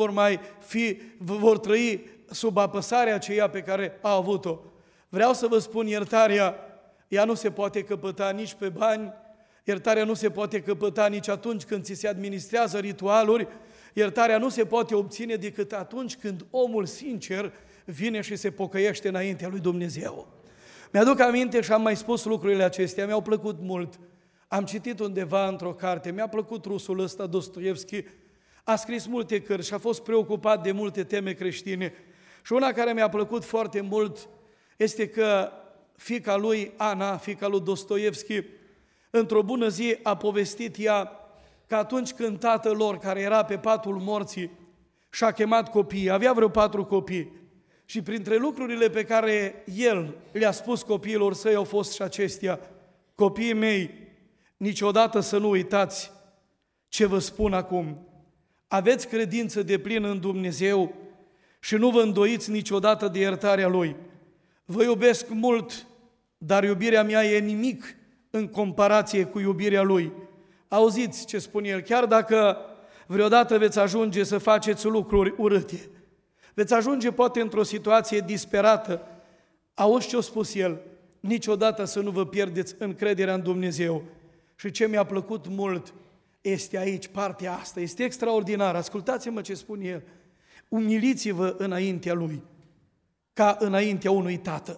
vor trăi sub apăsarea aceea pe care au avut-o. Vreau să vă spun, iertarea, ea nu se poate căpăta nici pe bani, iertarea nu se poate căpăta nici atunci când ți se administrează ritualuri, iertarea nu se poate obține decât atunci când omul sincer vine și se pocăiește înaintea lui Dumnezeu. Mi-aduc aminte și am mai spus lucrurile acestea, mi-au plăcut mult. Am citit undeva într-o carte, mi-a plăcut rusul ăsta, Dostoevski, a scris multe cărți și a fost preocupat de multe teme creștine. Și una care mi-a plăcut foarte mult este că fiica lui, Ana, fiica lui Dostoevski, într-o bună zi a povestit ea că atunci când tatăl lor, care era pe patul morții, și-a chemat copiii, avea vreo 4 copii, și printre lucrurile pe care el le-a spus copiilor săi au fost și acestea, copiii mei, niciodată să nu uitați ce vă spun acum. Aveți credință deplină în Dumnezeu și nu vă îndoiți niciodată de iertarea Lui. Vă iubesc mult, dar iubirea mea e nimic în comparație cu iubirea Lui. Auziți ce spune El, chiar dacă vreodată veți ajunge să faceți lucruri urâte, veți ajunge poate într-o situație disperată, auzi ce a spus El, niciodată să nu vă pierdeți încrederea în Dumnezeu. Și ce mi-a plăcut mult este aici, partea asta, este extraordinar. Ascultați-mă ce spune El. Umiliți-vă înaintea Lui, ca înaintea unui tată.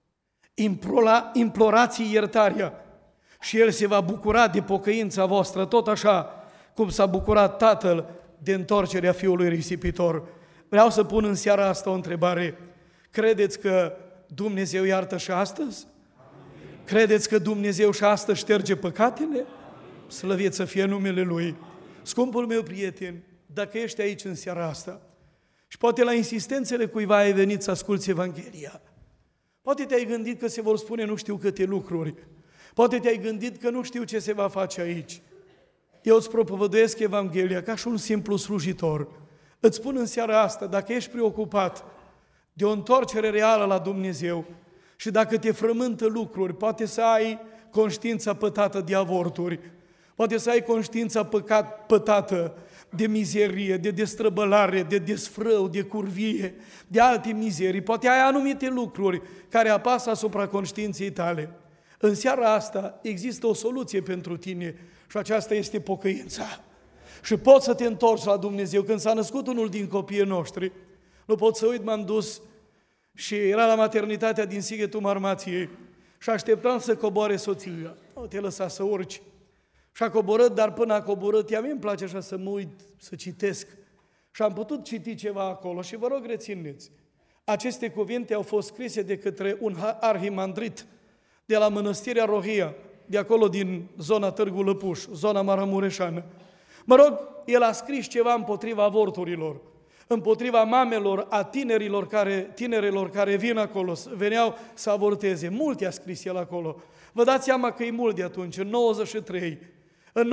Implorați iertarea și El se va bucura de pocăința voastră, tot așa cum s-a bucurat Tatăl de întorcerea Fiului risipitor. Vreau să pun în seara asta o întrebare. Credeți că Dumnezeu iartă și astăzi? Credeți că Dumnezeu și astăzi șterge păcatele? Slăvit să fie numele Lui. Scumpul meu prieten, dacă ești aici în seara asta și poate la insistențele cuiva ai venit să asculți Evanghelia, poate te-ai gândit că se vor spune nu știu câte lucruri, poate te-ai gândit că nu știu ce se va face aici. Eu îți propovăduiesc Evanghelia ca și un simplu slujitor. Îți spun în seara asta, dacă ești preocupat de o întoarcere reală la Dumnezeu și dacă te frământă lucruri, poate să ai conștiința pătată de avorturi, poate să ai conștiința pătată de mizerie, de destrăbălare, de desfrău, de curvie, de alte mizerii, poate ai anumite lucruri care apasă asupra conștiinței tale. În seara asta există o soluție pentru tine și aceasta este pocăința. Și poți să te întorci la Dumnezeu. Când s-a născut unul din copiii noștri, nu pot să uit, m-am dus și era la maternitatea din Sighetul Marmației și așteptam să coboare soția. Nu te lăsa să urci. Și a coborât, dar până a coborât, ea mie îmi place așa să mă uit, să citesc. Și am putut citi ceva acolo și vă rog rețineți. Aceste cuvinte au fost scrise de către un arhimandrit de la Mănăstirea Rohia, de acolo din zona Târgu Lăpuș, zona Maramureșană. Mă rog, el a scris ceva împotriva avorturilor, împotriva mamelor, a tinerilor care vin acolo, veneau să avorteze. Multe a scris el acolo. Vă dați seama că e mult de atunci, în 93, în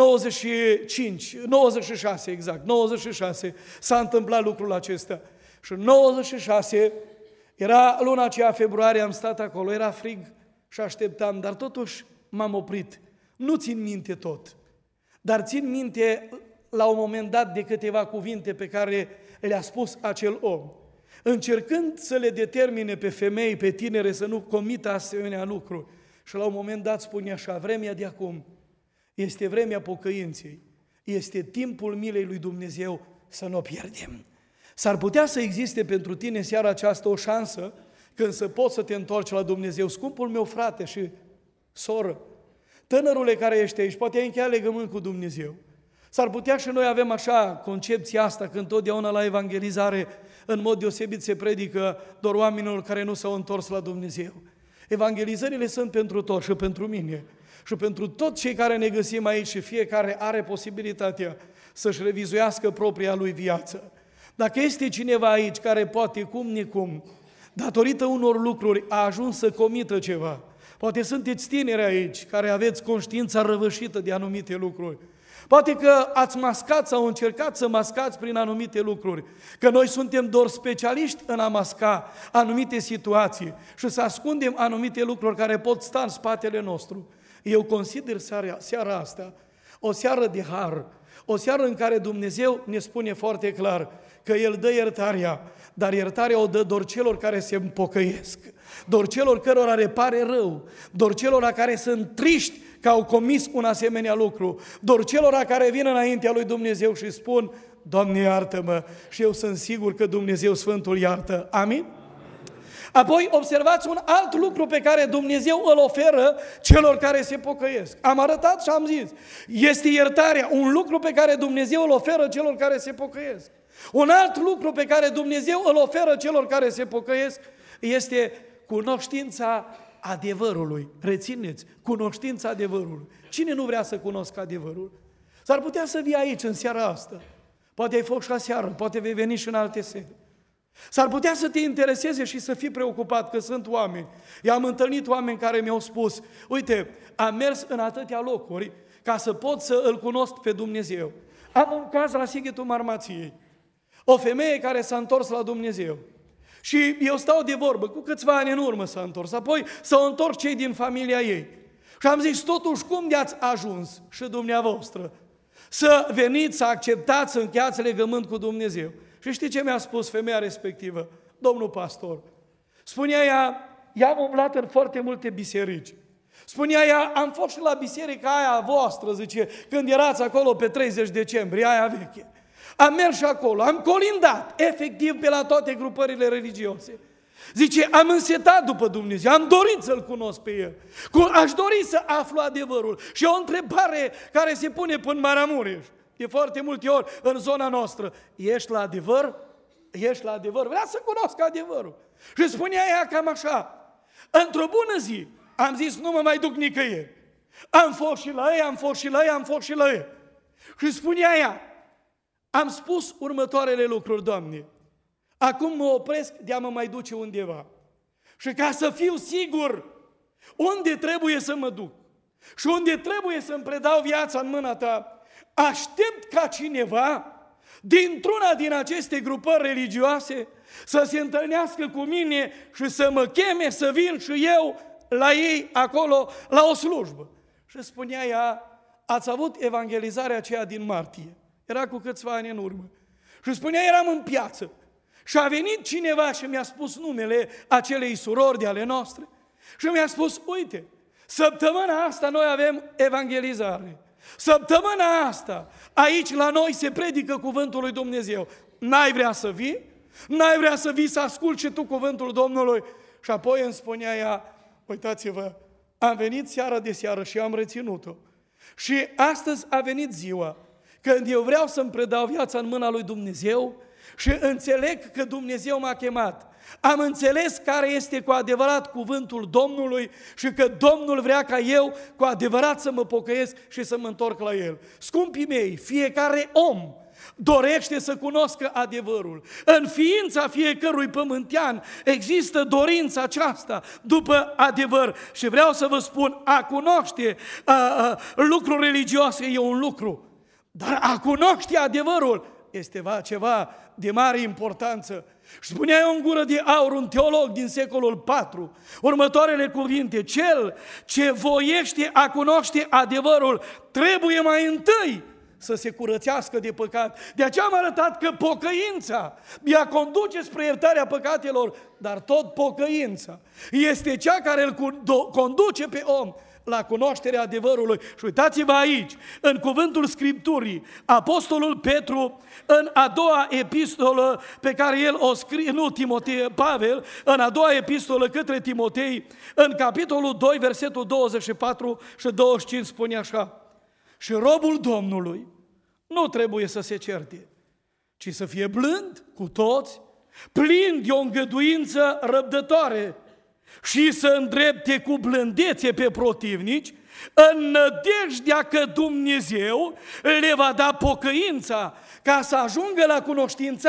95, 96 exact, 96 s-a întâmplat lucrul acesta. Și în 96, era luna aceea, februarie, am stat acolo, era frig și așteptam, dar totuși m-am oprit. Nu țin minte tot, dar țin minte la un moment dat de câteva cuvinte pe care le-a spus acel om, încercând să le determine pe femei, pe tinere să nu comită asemenea lucruri. Și la un moment dat spune așa: vremea de acum este vremea pocăinței, este timpul milei lui Dumnezeu, să nu o pierdem. S-ar putea să existe pentru tine seara aceasta o șansă când să poți să te întorci la Dumnezeu. Scumpul meu frate și soră, tânărule care ești aici, poate ai încheiat legământ cu Dumnezeu. S-ar putea și noi avem așa concepția asta, când totdeauna la evangelizare, în mod deosebit se predică doar oamenilor care nu s-au întors la Dumnezeu. Evangelizările sunt pentru toți, și pentru mine, și pentru toți cei care ne găsim aici, și fiecare are posibilitatea să-și revizuiască propria lui viață. Dacă este cineva aici care poate cum necum, datorită unor lucruri, a ajuns să comită ceva, poate sunteți tineri aici care aveți conștiința răvășită de anumite lucruri, poate că ați mascat sau încercat să mascați prin anumite lucruri, că noi suntem doar specialiști în a masca anumite situații și să ascundem anumite lucruri care pot sta în spatele nostru. Eu consider seara asta o seară de har, o seară în care Dumnezeu ne spune foarte clar că El dă iertarea, dar iertarea o dă doar celor care se împocăiesc, doar celor cărora le pare rău, doar celor care sunt triști că au comis un asemenea lucru, doar celor care vin înaintea lui Dumnezeu și spun: Doamne, iartă-mă, și eu sunt sigur că Dumnezeu Sfântul iartă. Amin? Apoi observați un alt lucru pe care Dumnezeu îl oferă celor care se pocăiesc. Am arătat și am zis, este iertarea, un lucru pe care Dumnezeu îl oferă celor care se pocăiesc. Un alt lucru pe care Dumnezeu îl oferă celor care se pocăiesc este cunoștința adevărului. Rețineți, cunoștința adevărului. Cine nu vrea să cunoscă adevărul? S-ar putea să vii aici în seara asta. Poate ai fost și aseară, poate vei veni și în alte seri. S-ar putea să te intereseze și să fii preocupat, că sunt oameni. I-am întâlnit oameni care mi-au spus: uite, am mers în atâtea locuri ca să pot să îl cunosc pe Dumnezeu. Am un caz la Sighetul Marmației. O femeie care s-a întors la Dumnezeu. Și eu stau de vorbă, cu câțiva ani în urmă s-a întors, apoi s-au întors cei din familia ei. Și am zis: totuși, cum de-ați ajuns și dumneavoastră să veniți, să acceptați, să încheiați legământ cu Dumnezeu? Și știi ce mi-a spus femeia respectivă? Domnul pastor, spunea ea, i-am umblat în foarte multe biserici. Spunea ea, am fost și la biserica aia voastră, zice, când erați acolo pe 30 decembrie, aia veche. Am mers și acolo, am colindat, efectiv, pe la toate grupările religioase. Zice, am însetat după Dumnezeu, am dorit să-L cunosc pe El. Aș dori să aflu adevărul. Și o întrebare care se pune până Maramureș, de foarte multe ori în zona noastră: ești la adevăr? Ești la adevăr? Vrea să cunosc adevărul. Și spunea ea cam așa: într-o bună zi, am zis, nu mă mai duc nicăieri. Am fost și la ei, am fost și la ei, am fost și la ei. Și spunea ea: am spus următoarele lucruri, Doamne, acum mă opresc de a mă mai duce undeva. Și ca să fiu sigur unde trebuie să mă duc și unde trebuie să-mi predau viața în mâna Ta, aștept ca cineva dintr-una din aceste grupări religioase să se întâlnească cu mine și să mă cheme să vin și eu la ei acolo la o slujbă. Și spunea ea: ați avut evangelizarea aceea din martie. Era cu câțiva ani în urmă. Și spunea, eram în piață și a venit cineva și mi-a spus numele acelei surori de ale noastre și mi-a spus: uite, săptămâna asta noi avem evangelizare. Săptămâna asta aici la noi se predică cuvântul lui Dumnezeu. N-ai vrea să vii? N-ai vrea să vii să asculți și tu cuvântul Domnului? Și apoi îmi spunea ea: uitați-vă, am venit seara de seară și am reținut-o. Și astăzi a venit ziua când eu vreau să-mi predau viața în mâna lui Dumnezeu și înțeleg că Dumnezeu m-a chemat. Am înțeles care este cu adevărat cuvântul Domnului și că Domnul vrea ca eu cu adevărat să mă pocăiesc și să mă întorc la El. Scumpii mei, fiecare om dorește să cunoască adevărul. În ființa fiecărui pământean există dorința aceasta după adevăr. Și vreau să vă spun, a cunoaște lucruri religioase e un lucru, dar a cunoaște adevărul este ceva de mare importanță. Și spunea eu în gură de aur un teolog din secolul IV următoarele cuvinte: cel ce voiește a cunoaște adevărul trebuie mai întâi să se curățească de păcat. De aceea am arătat că pocăința ea conduce spre iertarea păcatelor, dar tot pocăința este cea care îl conduce pe om la cunoașterea adevărului. Și uitați-vă aici, în cuvântul Scripturii, Apostolul Petru, în a doua epistolă pe care el o scrie, Pavel, în a doua epistolă către Timotei, în capitolul 2, versetul 24 și 25 spune așa: și robul Domnului nu trebuie să se certe, ci să fie blând cu toți, plin de o îngăduință răbdătoare și să îndrepte cu blândețe pe protivnici, în nădejdea că Dumnezeu le va da pocăința ca să ajungă la cunoștința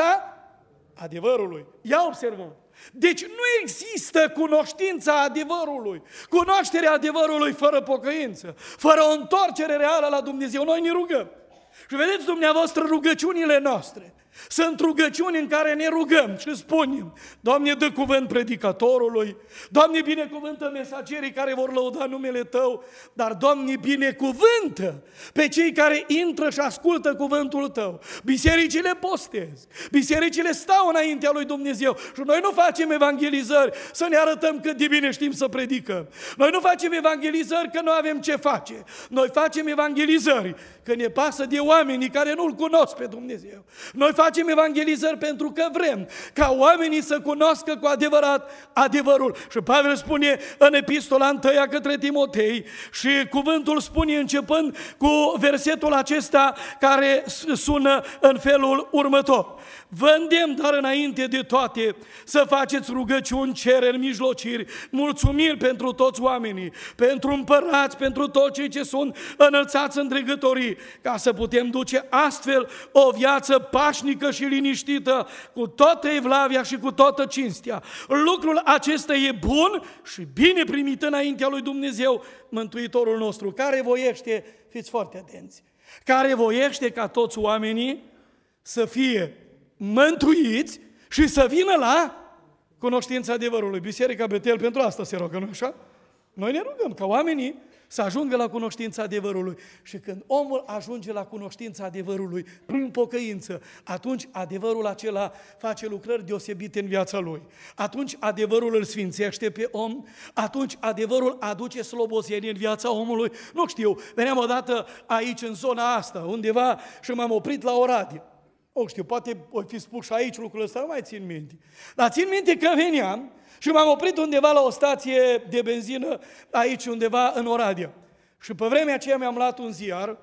adevărului. Ia observăm. Deci nu există cunoștința adevărului, cunoașterea adevărului fără pocăință, fără o întoarcere reală la Dumnezeu. Noi ne rugăm. Și vedeți dumneavoastră, rugăciunile noastre sunt rugăciuni în care ne rugăm și spunem: Doamne, dă cuvânt predicatorului, Doamne, binecuvântă mesagerii care vor lăuda numele Tău, dar Doamne, binecuvântă pe cei care intră și ascultă cuvântul Tău. Bisericile postez, bisericile stau înaintea lui Dumnezeu și noi nu facem evangelizări să ne arătăm cât de bine știm să predicăm. Noi nu facem evangelizări că nu avem ce face. Noi facem evangelizări că ne pasă de oamenii care nu-L cunosc pe Dumnezeu. Noi facem evangelizări pentru că vrem ca oamenii să cunoască cu adevărat adevărul. Și Pavel spune în epistola 1 către Timotei și cuvântul spune începând cu versetul acesta care sună în felul următor: vă îndemn dar înainte de toate să faceți rugăciuni, cereri, mijlociri, mulțumiri pentru toți oamenii, pentru împărați, pentru toți cei ce sunt înălțați în dregătorii, ca să putem duce astfel o viață pașnică și liniștită, cu toată evlavia și cu toată cinstea. Lucrul acesta e bun și bine primit înaintea lui Dumnezeu, Mântuitorul nostru, care voiește, fiți foarte atenți, care voiește ca toți oamenii să fie mântuiți și să vină la cunoștința adevărului. Biserica Betel pentru asta se roagă, nu așa? Noi ne rugăm ca oamenii să ajungă la cunoștința adevărului. Și când omul ajunge la cunoștința adevărului prin pocăință, atunci adevărul acela face lucrări deosebite în viața lui. Atunci adevărul îl sfințește pe om, atunci adevărul aduce slobozenie în viața omului. Nu știu, veneam odată aici în zona asta, undeva, și m-am oprit la Oradea. Nu știu, poate voi fi spus și aici lucrul ăsta, nu mai țin minte. Dar țin minte că veneam și m-am oprit undeva la o stație de benzină, aici undeva în Oradea. Și pe vremea aceea mi-am luat un ziar.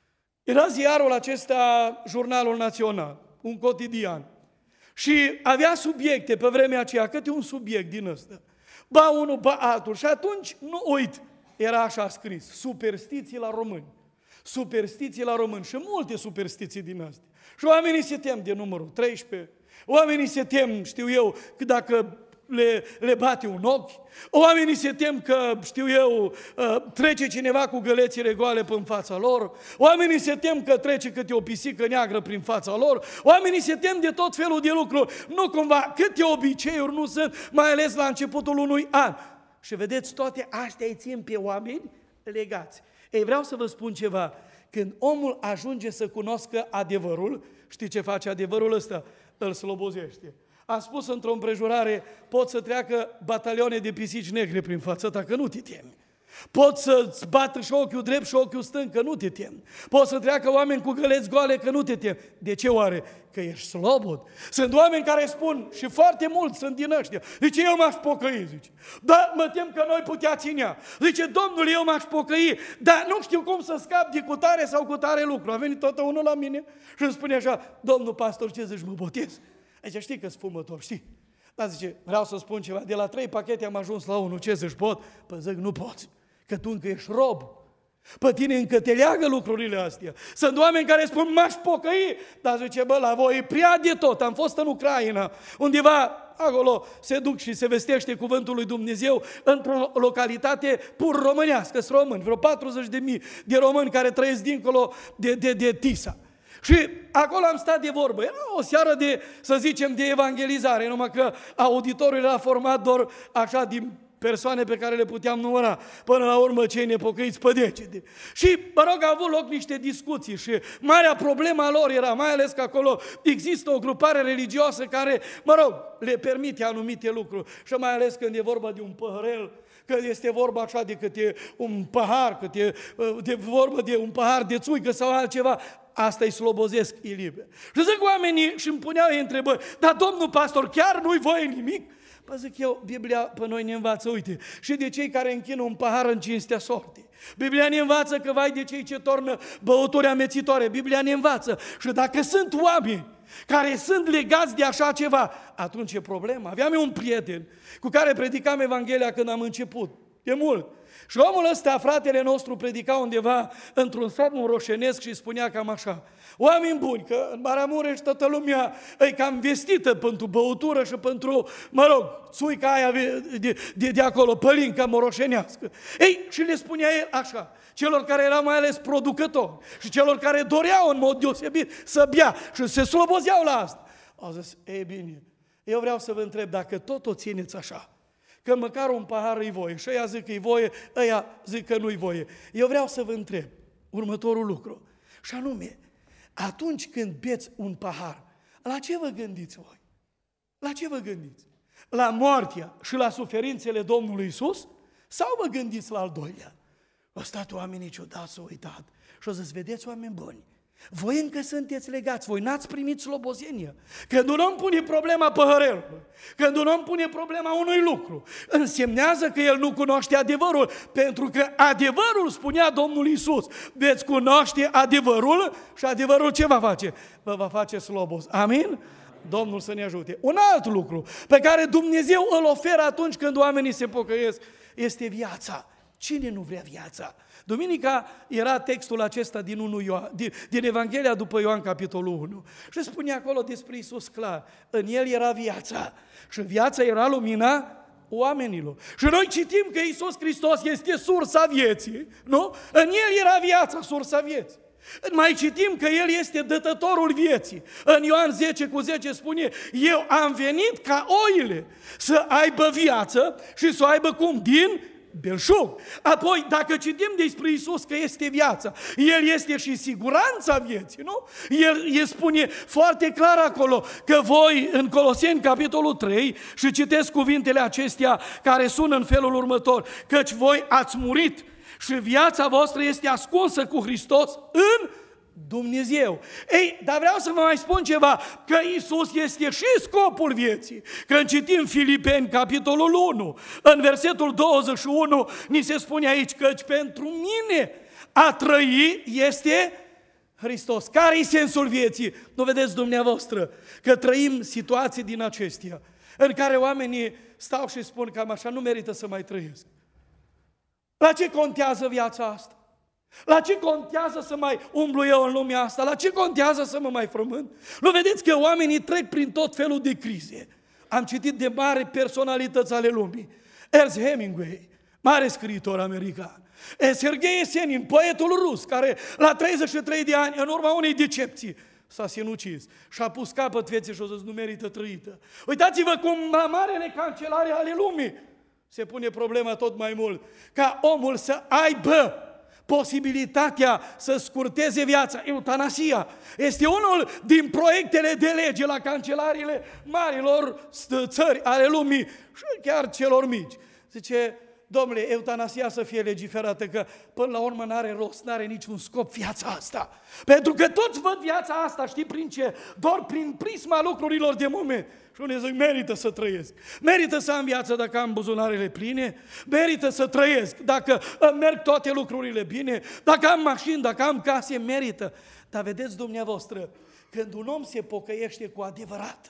Era ziarul acesta, Jurnalul Național, un cotidian. Și avea subiecte pe vremea aceea, câte un subiect din ăsta. Ba unul, ba altul. Și atunci, nu uit, era așa scris: superstiții la români. Superstiții la români și multe superstiții din astea. Și oamenii se tem de numărul 13, oamenii se tem, știu eu, că dacă le bate un ochi, oamenii se tem că, știu eu, trece cineva cu gălețile goale prin fața lor, oamenii se tem că trece câte o pisică neagră prin fața lor, oamenii se tem de tot felul de lucruri, nu cumva, câte obiceiuri nu sunt, mai ales la începutul unui an. Și vedeți, toate astea îi țin pe oameni legați. Ei, vreau să vă spun ceva. Când omul ajunge să cunoască adevărul, știi ce face adevărul ăsta? Îl slobozește. Am spus într-o împrejurare, pot să treacă batalioane de pisici negre prin fața ta, că nu te temi. Pot să-ți bată și ochiul drept și ochiul stâng, că nu te temi. Pot să treacă oameni cu găleți goale, că nu te temi. De ce oare? Că ești slobod. Sunt oameni care spun, și foarte mulți sunt din ăștia, zice, eu m-aș pocăi, zice. Da, mă tem că noi putea ținea. Zice, Domnul, eu m-aș pocăi, dar nu știu cum să scap de cutare sau cutare lucru. A venit tot unul la mine și îmi spune așa: domnul pastor, ce zici, mă botez? Zice, știi că-s fumător, știi? Dar zice, vreau să spun ceva, de la 3 pachete am ajuns la 1, ce să-și pot? Păi zic, nu poți, că tu încă ești rob. Pe tine încă te leagă lucrurile astea. Sunt oameni care spun, m-aș pocăi, dar zice, bă, la voi e prea de tot. Am fost în Ucraina, undeva acolo se duc și se vestește cuvântul lui Dumnezeu într-o localitate pur românească, sunt români, vreo 40.000 de români care trăiesc dincolo de Tisa. Și acolo am stat de vorbă. Era o seară de, să zicem, de evangelizare, numai că auditorul era format doar așa din persoane pe care le puteam număra, până la urmă cei nepocăiți pe degete. Și, mă rog, au avut loc niște discuții și marea problemă a lor era, mai ales că acolo există o grupare religioasă care, mă rog, le permite anumite lucruri. Și mai ales când e vorba de un păhărel, că este vorba așa de câte un pahar, câte de vorba de un pahar de țuică sau altceva, asta îi slobozesc, e liber. Și zic oamenii și îmi puneau ei întrebări, dar domnul pastor, chiar nu-i voie nimic? Păi zic eu, Biblia pe noi ne învață, uite, și de cei care închină un pahar în cinstea sorții. Biblia ne învață că vai de cei ce tornă băuturi amețitoare. Biblia ne învață. Și dacă sunt oameni care sunt legați de așa ceva, atunci e problemă. Aveam eu un prieten cu care predicam Evanghelia când am început, de mult. Și omul ăsta, fratele nostru, predica undeva într-un sat muroșenesc și spunea cam așa: oameni buni, că în Maramureș toată lumea e cam vestită pentru băutură și pentru, mă rog, țuica aia de acolo, pălinca moroșenească. Ei, și le spunea el așa, celor care erau mai ales producători și celor care doreau în mod deosebit să bea și se slobozeau la asta. Au zis, ei bine, eu vreau să vă întreb dacă tot o țineți așa, că măcar un pahar îi voie și ăia zic că îi voie, ăia zic că nu-i voie. Eu vreau să vă întreb următorul lucru, și anume, atunci când beți un pahar, la ce vă gândiți voi? La ce vă gândiți? La moartea și la suferințele Domnului Iisus? Sau vă gândiți la al doilea? Au stat oamenii ciudați, s-au uitat și au zis, vedeți, oameni buni, voi încă sunteți legați, voi n-ați primit slobozenie. Când un om pune problema păhărelului, când un om pune problema unui lucru, însemnează că el nu cunoaște adevărul, pentru că adevărul, spunea Domnul Iisus, veți cunoaște adevărul și adevărul ce va face? Vă va face slobos. Amin? Domnul să ne ajute. Un alt lucru pe care Dumnezeu îl oferă atunci când oamenii se pocăiesc este viața. Cine nu vrea viața? Duminica era textul acesta din Evanghelia după Ioan, capitolul 1. Și spune acolo despre Iisus clar. În El era viața și viața era lumina oamenilor. Și noi citim că Iisus Hristos este sursa vieții, nu? În El era viața, sursa vieții. Mai citim că El este dătătorul vieții. În Ioan 10:10 spune, eu am venit ca oile să aibă viață și să o aibă cum? Din belșug. Apoi, dacă citim despre Iisus că este viața, El este și siguranța vieții, nu? El spune foarte clar acolo că voi, în Coloseni, capitolul 3, și citesc cuvintele acestea care sună în felul următor, căci voi ați murit și viața voastră este ascunsă cu Hristos în Dumnezeu. Ei, dar vreau să vă mai spun ceva, că Iisus este și scopul vieții. Când citim Filipeni, capitolul 1, în versetul 21, ni se spune aici, căci pentru mine a trăi este Hristos. Care e sensul vieții? Nu vedeți dumneavoastră că trăim situații din acestea, în care oamenii stau și spun cam așa, nu merită să mai trăiesc. La ce contează viața asta? La ce contează să mai umblu eu în lumea asta? La ce contează să mă mai frământ? Nu vedeți că oamenii trec prin tot felul de crize. Am citit de mari personalități ale lumii. Ernest Hemingway, mare scriitor american. Sergei Esenin, poetul rus, care la 33 de ani, în urma unei decepții, s-a sinucis și a pus capăt vieții și a zis, nu merită trăită. Uitați-vă cum la marele cancelare ale lumii se pune problema tot mai mult, ca omul să aibă posibilitatea să scurteze viața. Eutanasia este unul din proiectele de lege la cancelariile marilor țări ale lumii și chiar celor mici. Zice, domnule, eutanasia să fie legiferată, că până la urmă n-are rost, n-are niciun scop viața asta. Pentru că toți văd viața asta, știi prin ce? Doar prin prisma lucrurilor de moment. Și unii zic, merită să trăiesc. Merită să am viață dacă am buzunarele pline. Merită să trăiesc dacă îmi merg toate lucrurile bine. Dacă am mașini, dacă am case, merită. Dar vedeți dumneavoastră, când un om se pocăiește cu adevărat,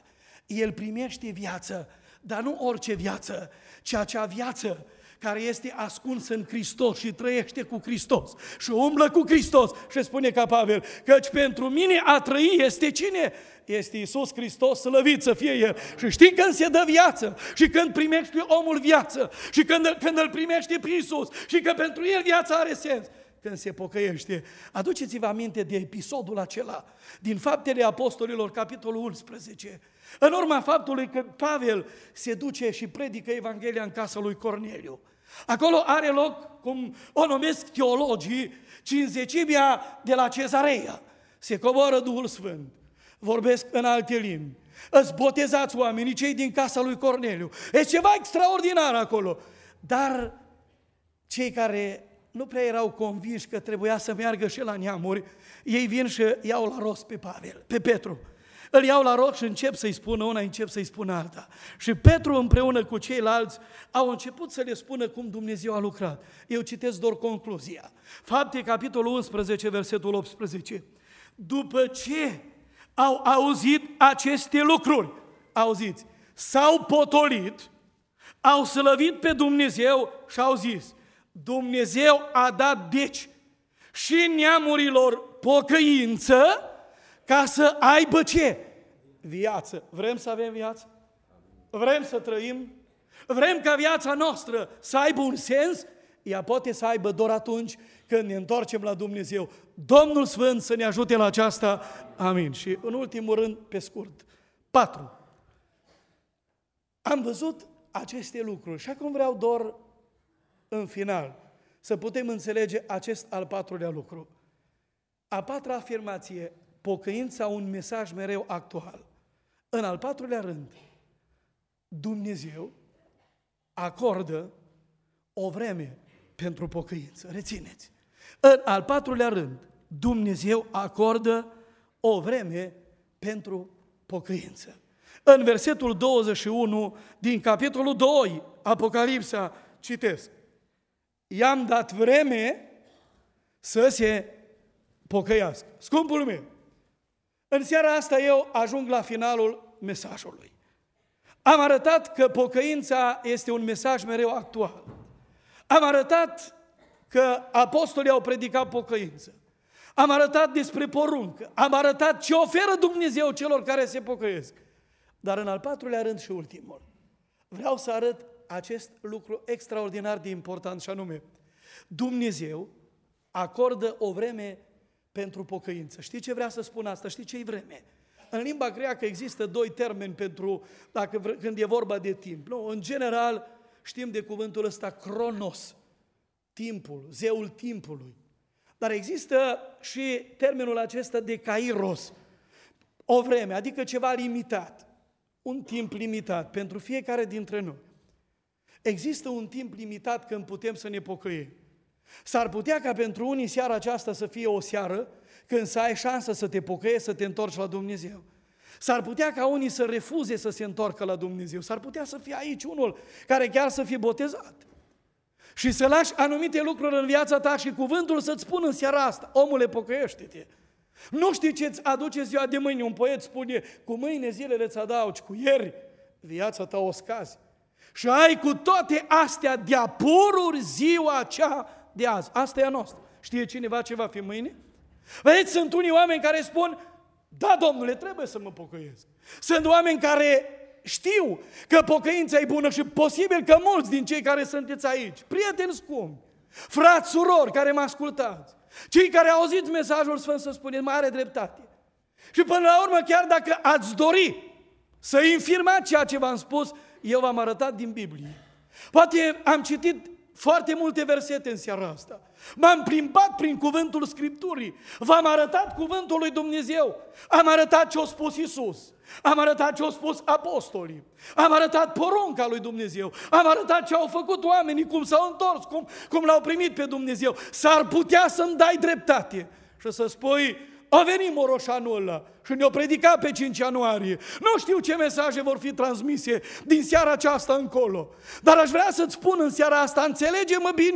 El primește viață, dar nu orice viață, ci acea viață care este ascunsă în Hristos și trăiește cu Hristos și umblă cu Hristos. Și spune ca Pavel, căci pentru mine a trăi este cine? Este Iisus Hristos, slăvit să fie El. Și știi când se dă viață și când primește omul viață și când îl primește prin Iisus și că pentru el viața are sens. Când se pocăiește. Aduceți-vă aminte de episodul acela din Faptele Apostolilor, capitolul 11. În urma faptului că Pavel se duce și predică Evanghelia în casa lui Corneliu. Acolo are loc, cum o numesc teologii, cinzecimea de la Cezarea. Se coboră Duhul Sfânt, vorbesc în alte limbi, îți botezați oamenii, cei din casa lui Corneliu. E ceva extraordinar acolo. Dar cei care nu prea erau convinși că trebuia să meargă și la neamuri, ei vin și iau la rost pe Pavel, pe Petru. Îl iau la rost și încep să-i spună una, încep să-i spună alta. Și Petru împreună cu ceilalți au început să le spună cum Dumnezeu a lucrat. Eu citesc doar concluzia. Fapte, capitolul 11, versetul 18. După ce au auzit aceste lucruri, auziți, s-au potolit, au slăvit pe Dumnezeu și au zis, Dumnezeu a dat deci și neamurilor pocăință ca să aibă ce? Viață. Vrem să avem viață? Vrem să trăim? Vrem ca viața noastră să aibă un sens? Ea poate să aibă doar atunci când ne întoarcem la Dumnezeu. Domnul Sfânt să ne ajute la aceasta. Amin. Și în ultimul rând, pe scurt, 4. Am văzut aceste lucruri și acum vreau doar în final să putem înțelege acest al 4-lea lucru. A 4-a afirmație, pocăința un mesaj mereu actual. În al 4-lea rând, Dumnezeu acordă o vreme pentru pocăință. Rețineți. În al 4-lea rând, Dumnezeu acordă o vreme pentru pocăință. În versetul 21 din capitolul 2, Apocalipsa, citesc. I-am dat vreme să se pocăiască. Scumpul meu, în seara asta eu ajung la finalul mesajului. Am arătat că pocăința este un mesaj mereu actual. Am arătat că apostolii au predicat pocăință. Am arătat despre poruncă. Am arătat ce oferă Dumnezeu celor care se pocăiesc. Dar în al 4-lea rând și ultimul, vreau să arăt acest lucru extraordinar de important și anume, Dumnezeu acordă o vreme pentru pocăință. Știi ce vrea să spun asta? Știi ce-i vreme? În limba greacă există 2 termeni pentru, când e vorba de timp. Nu? În general știm de cuvântul ăsta cronos, timpul, zeul timpului. Dar există și termenul acesta de kairos, o vreme, adică ceva limitat, un timp limitat pentru fiecare dintre noi. Există un timp limitat când putem să ne pocăim. S-ar putea ca pentru unii seara aceasta să fie o seară când să ai șansă să te pocăiești, să te întorci la Dumnezeu. S-ar putea ca unii să refuze să se întoarcă la Dumnezeu. S-ar putea să fie aici unul care chiar să fie botezat. Și să lași anumite lucruri în viața ta și cuvântul să-ți spună în seara asta, omule, pocăiește-te. Nu știi ce-ți aduce ziua de mâine. Un poet spune, cu mâine zilele îți adaugi, cu ieri viața ta o scazi. Și ai cu toate astea de-a pururi ziua cea de azi. Asta e a noastră. Știe cineva ce va fi mâine? Vedeți, sunt unii oameni care spun, da, Domnule, trebuie să mă pocăiesc. Sunt oameni care știu că pocăința e bună și posibil că mulți din cei care sunteți aici, prieteni scumpi, frați, surori care mă ascultați, cei care auziți mesajul Sfânt să spuneți, mai are dreptate. Și până la urmă, chiar dacă ați dori să infirmați ceea ce v-am spus, eu v-am arătat din Biblie. Poate am citit foarte multe versete în seara asta. M-am plimbat prin cuvântul Scripturii. V-am arătat cuvântul lui Dumnezeu. Am arătat ce a spus Iisus. Am arătat ce au spus apostolii. Am arătat porunca lui Dumnezeu. Am arătat ce au făcut oamenii, cum s-au întors, cum l-au primit pe Dumnezeu. S-ar putea să-mi dai dreptate și să spui, a venit Moroșanul ăla și ne-o predicat pe 5 ianuarie. Nu știu ce mesaje vor fi transmise din seara aceasta încolo. Dar aș vrea să-ți spun în seara asta, înțelege-mă bine,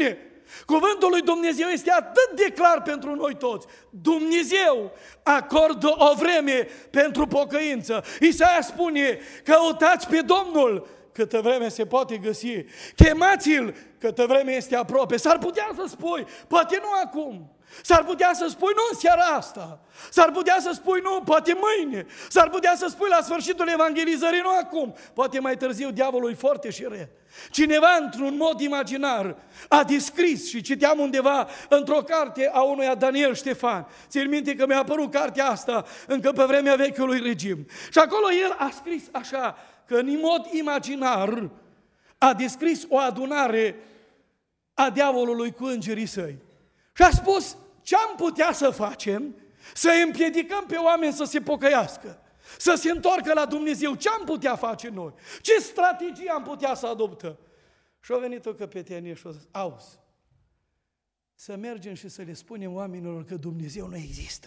Cuvântul lui Dumnezeu este atât de clar pentru noi toți. Dumnezeu acordă o vreme pentru pocăință. Isaia spune, căutați pe Domnul câtă vreme se poate găsi. Chemați-L câtă vreme este aproape. S-ar putea să spui, poate nu acum. S-ar putea să spui nu în seara asta. S-ar putea să spui nu, poate mâine. S-ar putea să spui la sfârșitul evangelizării, nu acum. Poate mai târziu, diavolul e foarte și ret. Cineva, într-un mod imaginar, a descris și citeam undeva într-o carte a unuia Daniel Ștefan. Țin minte că mi-a apărut cartea asta încă pe vremea vechiului regim. Și acolo el a scris așa, că în mod imaginar a descris o adunare a diavolului cu îngerii săi. Și a spus, ce am putea să facem să împiedicăm pe oameni să se pocăiască, să se întoarcă la Dumnezeu? Ce am putea face noi? Ce strategie am putea să adoptăm? Și a venit o căpetenie și a zis, auzi, să mergem și să le spunem oamenilor că Dumnezeu nu există.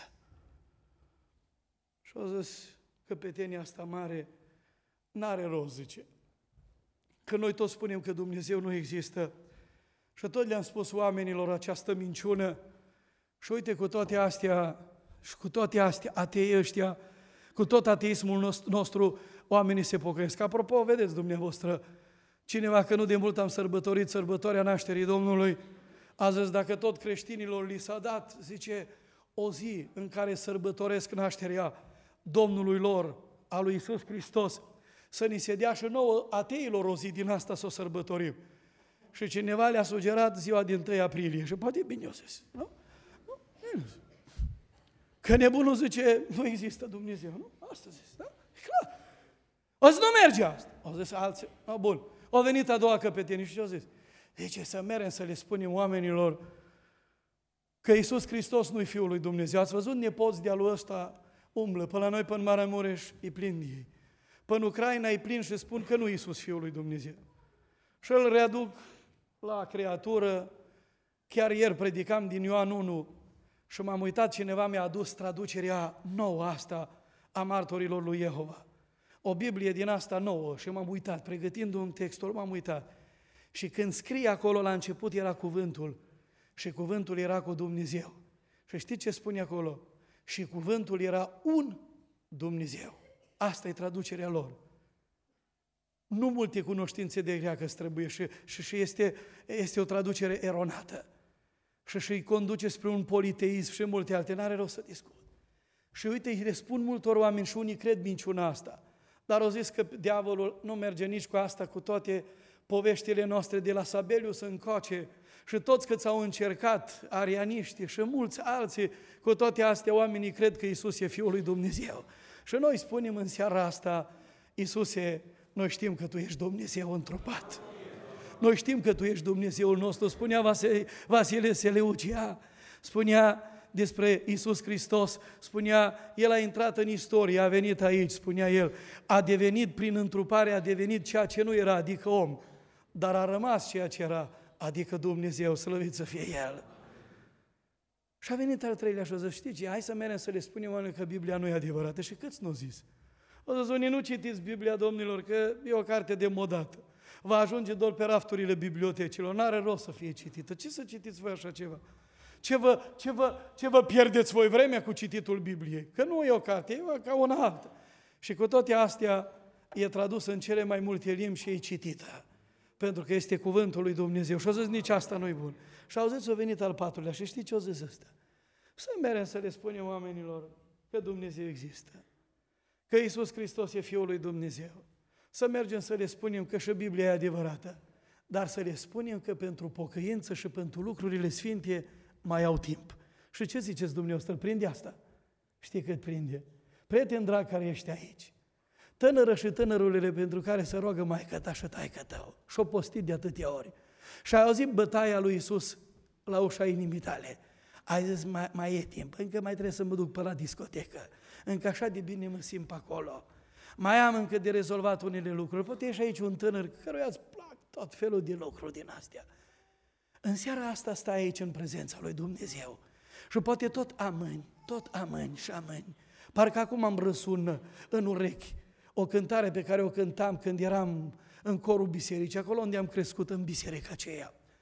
Și a zis, căpetenia asta mare, n-are rost, zice, că noi toți spunem că Dumnezeu nu există. Și tot le-am spus oamenilor această minciună și uite, cu toate astea, și cu toate astea, ateii ăștia, cu tot ateismul nostru, oamenii se pocăiesc. Apropo, vedeți dumneavoastră, cineva că nu de mult am sărbătorit sărbătoarea nașterii Domnului, a zis, dacă tot creștinilor li s-a dat, zice, o zi în care sărbătoresc nașterea Domnului lor, a lui Iisus Hristos, să ni se dea și nouă ateilor o zi din asta să o sărbătorim. Și cineva le-a sugerat ziua din 1 aprilie. Și poate bine o zis. Nu? Că nebunul zice, nu există Dumnezeu. Nu? Asta zis, da? E clar. O zis, nu merge asta. Au zis alții, no, bun. Au venit a doua căpetenie și au zis, zice, să mergem să le spunem oamenilor că Iisus Hristos nu-i Fiul lui Dumnezeu. Ați văzut nepoți de-a lui ăsta umblă, până la noi, până în Maramureș, e plin de ei. Până în Ucraina e plin și spun că nu Iisus Fiul lui Dumnezeu. Și îl readuc la creatură. Chiar ieri predicam din Ioan 1 și m-am uitat, cineva mi-a adus traducerea nouă asta a martorilor lui Jehova. O Biblie din asta nouă și m-am uitat, pregătindu-mi textul, m-am uitat. Și când scrie acolo, la început era cuvântul și cuvântul era cu Dumnezeu. Și știți ce spune acolo? Și cuvântul era un Dumnezeu. Asta e traducerea lor. Nu multe cunoștințe de greacă trebuie și este o traducere eronată. Și îi conduce spre un politeism și multe alte, n-are rost să discut. Și uite, îi răspund multor oameni și unii cred minciuna asta. Dar au zis că diavolul nu merge nici cu asta, cu toate poveștile noastre de la Sabelius încoace și toți câți au încercat, arianiștii și mulți alții, cu toate astea oamenii cred că Iisus e Fiul lui Dumnezeu. Și noi spunem în seara asta, Iisuse, noi știm că Tu ești Dumnezeu întrupat. Noi știm că Tu ești Dumnezeul nostru. Spunea Vasile Seleucia, spunea despre Iisus Hristos, spunea, El a intrat în istorie, a venit aici, spunea El, a devenit prin întrupare, a devenit ceea ce nu era, adică om, dar a rămas ceea ce era, adică Dumnezeu, slăvit să fie El. Și a venit al treilea și a zis, știți, hai să mergem să le spunem oamenilor că Biblia nu e adevărată. Și câți nu zis? O zis, unii nu citiți Biblia, domnilor, că e o carte demodată. Va ajunge doar pe rafturile bibliotecilor, n-are rost să fie citită. Ce să citiți voi așa ceva? Ce vă pierdeți voi vremea cu cititul Bibliei? Că nu e o carte, e ca una altă. Și cu toate astea e tradusă în cele mai multe limbi și e citită. Pentru că este cuvântul lui Dumnezeu. Și au zis, nici asta nu-i bun. Și au zis, a venit al patrulea. Și știți ce au zis ăsta? Să mergem să le spunem oamenilor că Dumnezeu există. Că Iisus Hristos e Fiul lui Dumnezeu. Să mergem să le spunem că și Biblia e adevărată. Dar să le spunem că pentru pocăință și pentru lucrurile sfinte mai au timp. Și ce ziceți dumneavoastră? Îl prinde asta? Știi cât prinde? Prieten drag care ești aici. Tânără și tânărulele pentru care se roagă maică ta și taică tău. Și-o postit de atâtea ori. Și ai auzit bătaia lui Iisus la ușa inimii tale. Ai zis, mai e timp, încă mai trebuie să mă duc pe la discotecă. Încă așa de bine mă simt acolo. Mai am încă de rezolvat unele lucruri. Poate ești aici un tânăr căruia îți plac tot felul de lucruri din astea. În seara asta stai aici în prezența lui Dumnezeu. Și poate tot amâni și amâni. Parcă acum am răsună în urechi o cântare pe care o cântam când eram în corul bisericii, acolo unde am crescut în biserica aceea.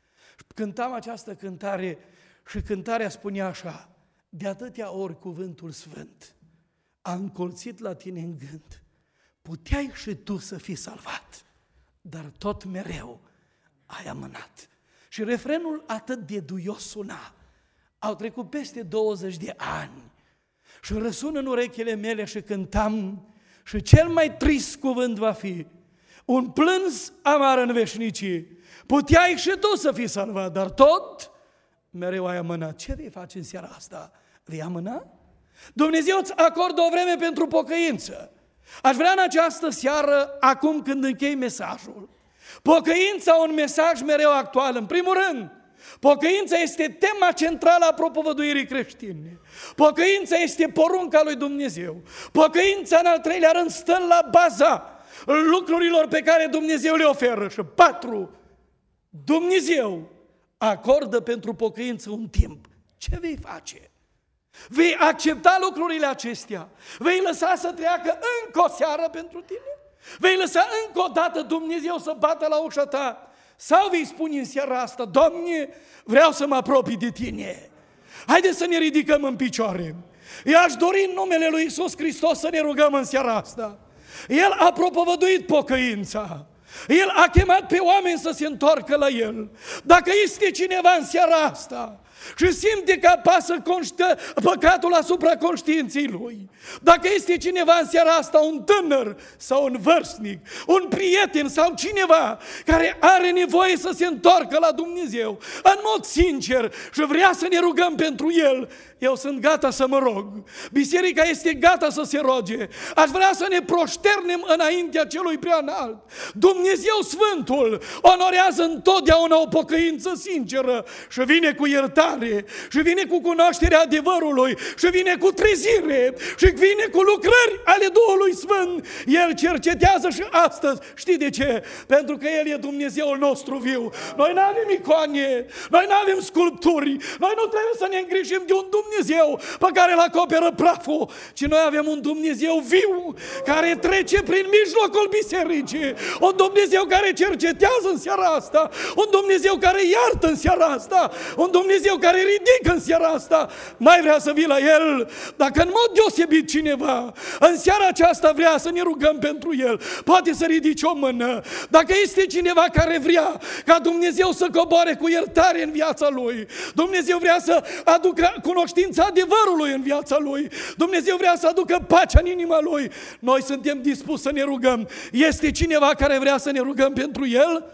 Cântam această cântare și cântarea spunea așa: de atâtea ori cuvântul sfânt a încolțit la tine în gând, puteai și tu să fii salvat, dar tot mereu ai amânat. Și refrenul atât de duios suna. Au trecut peste 20 de ani și răsună în urechile mele și cântam, și cel mai trist cuvânt va fi: un plâns amar în veșnicii, puteai și tu să fii salvat, dar tot mereu ai amânat. Ce vei face în seara asta? Vei amâna? Dumnezeu îți acordă o vreme pentru pocăință. Aș vrea în această seară, acum când închei mesajul, pocăința, un mesaj mereu actual. În primul rând, pocăința este tema centrală a propovăduirii creștine. Pocăința este porunca lui Dumnezeu. Pocăința, în al treilea rând, stă la baza lucrurilor pe care Dumnezeu le oferă. Și 4, Dumnezeu acordă pentru pocăință un timp. Ce vei face? Vei accepta lucrurile acestea? Vei lăsa să treacă încă o seară pentru tine? Vei lăsa încă o dată Dumnezeu să bată la ușa ta? Sau vei spune în seara asta: Doamne, vreau să mă apropii de Tine. Haideți să ne ridicăm în picioare. Eu aș dori în numele lui Iisus Hristos să ne rugăm în seara asta. El a propovăduit pocăința. El a chemat pe oameni să se întoarcă la El. Dacă este cineva în seara asta și simte că apasă păcatul asupra conștiinței lui, dacă este cineva în seara asta, un tânăr sau un vârstnic, un prieten sau cineva care are nevoie să se întoarcă la Dumnezeu în mod sincer și vrea să ne rugăm pentru el, eu sunt gata să mă rog. Biserica este gata să se roage. Aș vrea să ne proșternem înaintea celui preanalt. Dumnezeu Sfântul onorează întotdeauna o pocăință sinceră și vine cu iertare, și vine cu cunoașterea adevărului, și vine cu trezire, și vine cu lucrări ale Duhului Sfânt. El cercetează și astăzi. Știi de ce? Pentru că El e Dumnezeul nostru viu. Noi nu avem icoane, noi nu avem sculpturi, noi nu trebuie să ne îngrijim de un Dumnezeu pe care îl acoperă praful, ci noi avem un Dumnezeu viu care trece prin mijlocul bisericii, un Dumnezeu care cercetează în seara asta, un Dumnezeu care iartă în seara asta, un Dumnezeu care ridică în seara asta. Mai vrea să vii la El? Dacă în mod deosebit cineva în seara aceasta vrea să ne rugăm pentru el, poate să ridice o mână. Dacă este cineva care vrea ca Dumnezeu să coboare cu iertare în viața lui, Dumnezeu vrea să aducă cunoștința adevărului în viața lui, Dumnezeu vrea să aducă pacea în inima lui, noi suntem dispuși să ne rugăm. Este cineva care vrea să ne rugăm pentru el?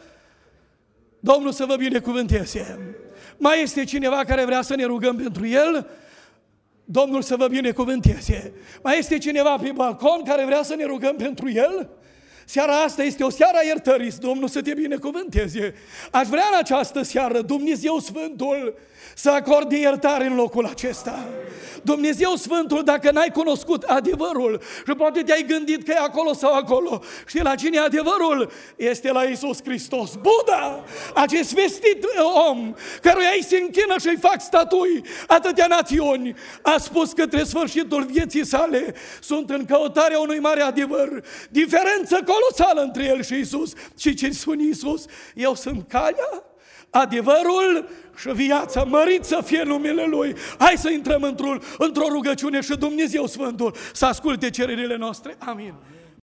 Domnul să vă binecuvânteze. Mai este cineva care vrea să ne rugăm pentru el? Domnul să vă binecuvânteze. Mai este cineva pe balcon care vrea să ne rugăm pentru el? Seara asta este o seară a iertării. Domnul să te binecuvânteze. Aș vrea în această seară Dumnezeu Sfântul să acorde iertare în locul acesta. Dumnezeu Sfântul, dacă n-ai cunoscut adevărul și poate te-ai gândit că e acolo sau acolo, știi la cine e adevărul? Este la Iisus Hristos. Buddha, acest vestit om căruia îi se închină și îi fac statui atâtea națiuni, a spus către sfârșitul vieții sale: sunt în căutarea unui mare adevăr. Diferență colosală între el și Iisus. Și ce spune Iisus? Eu sunt calea, adevărul și viața, mărit să fie numele Lui. Hai să intrăm într-o rugăciune și Dumnezeu Sfântul să asculte cererile noastre. Amin.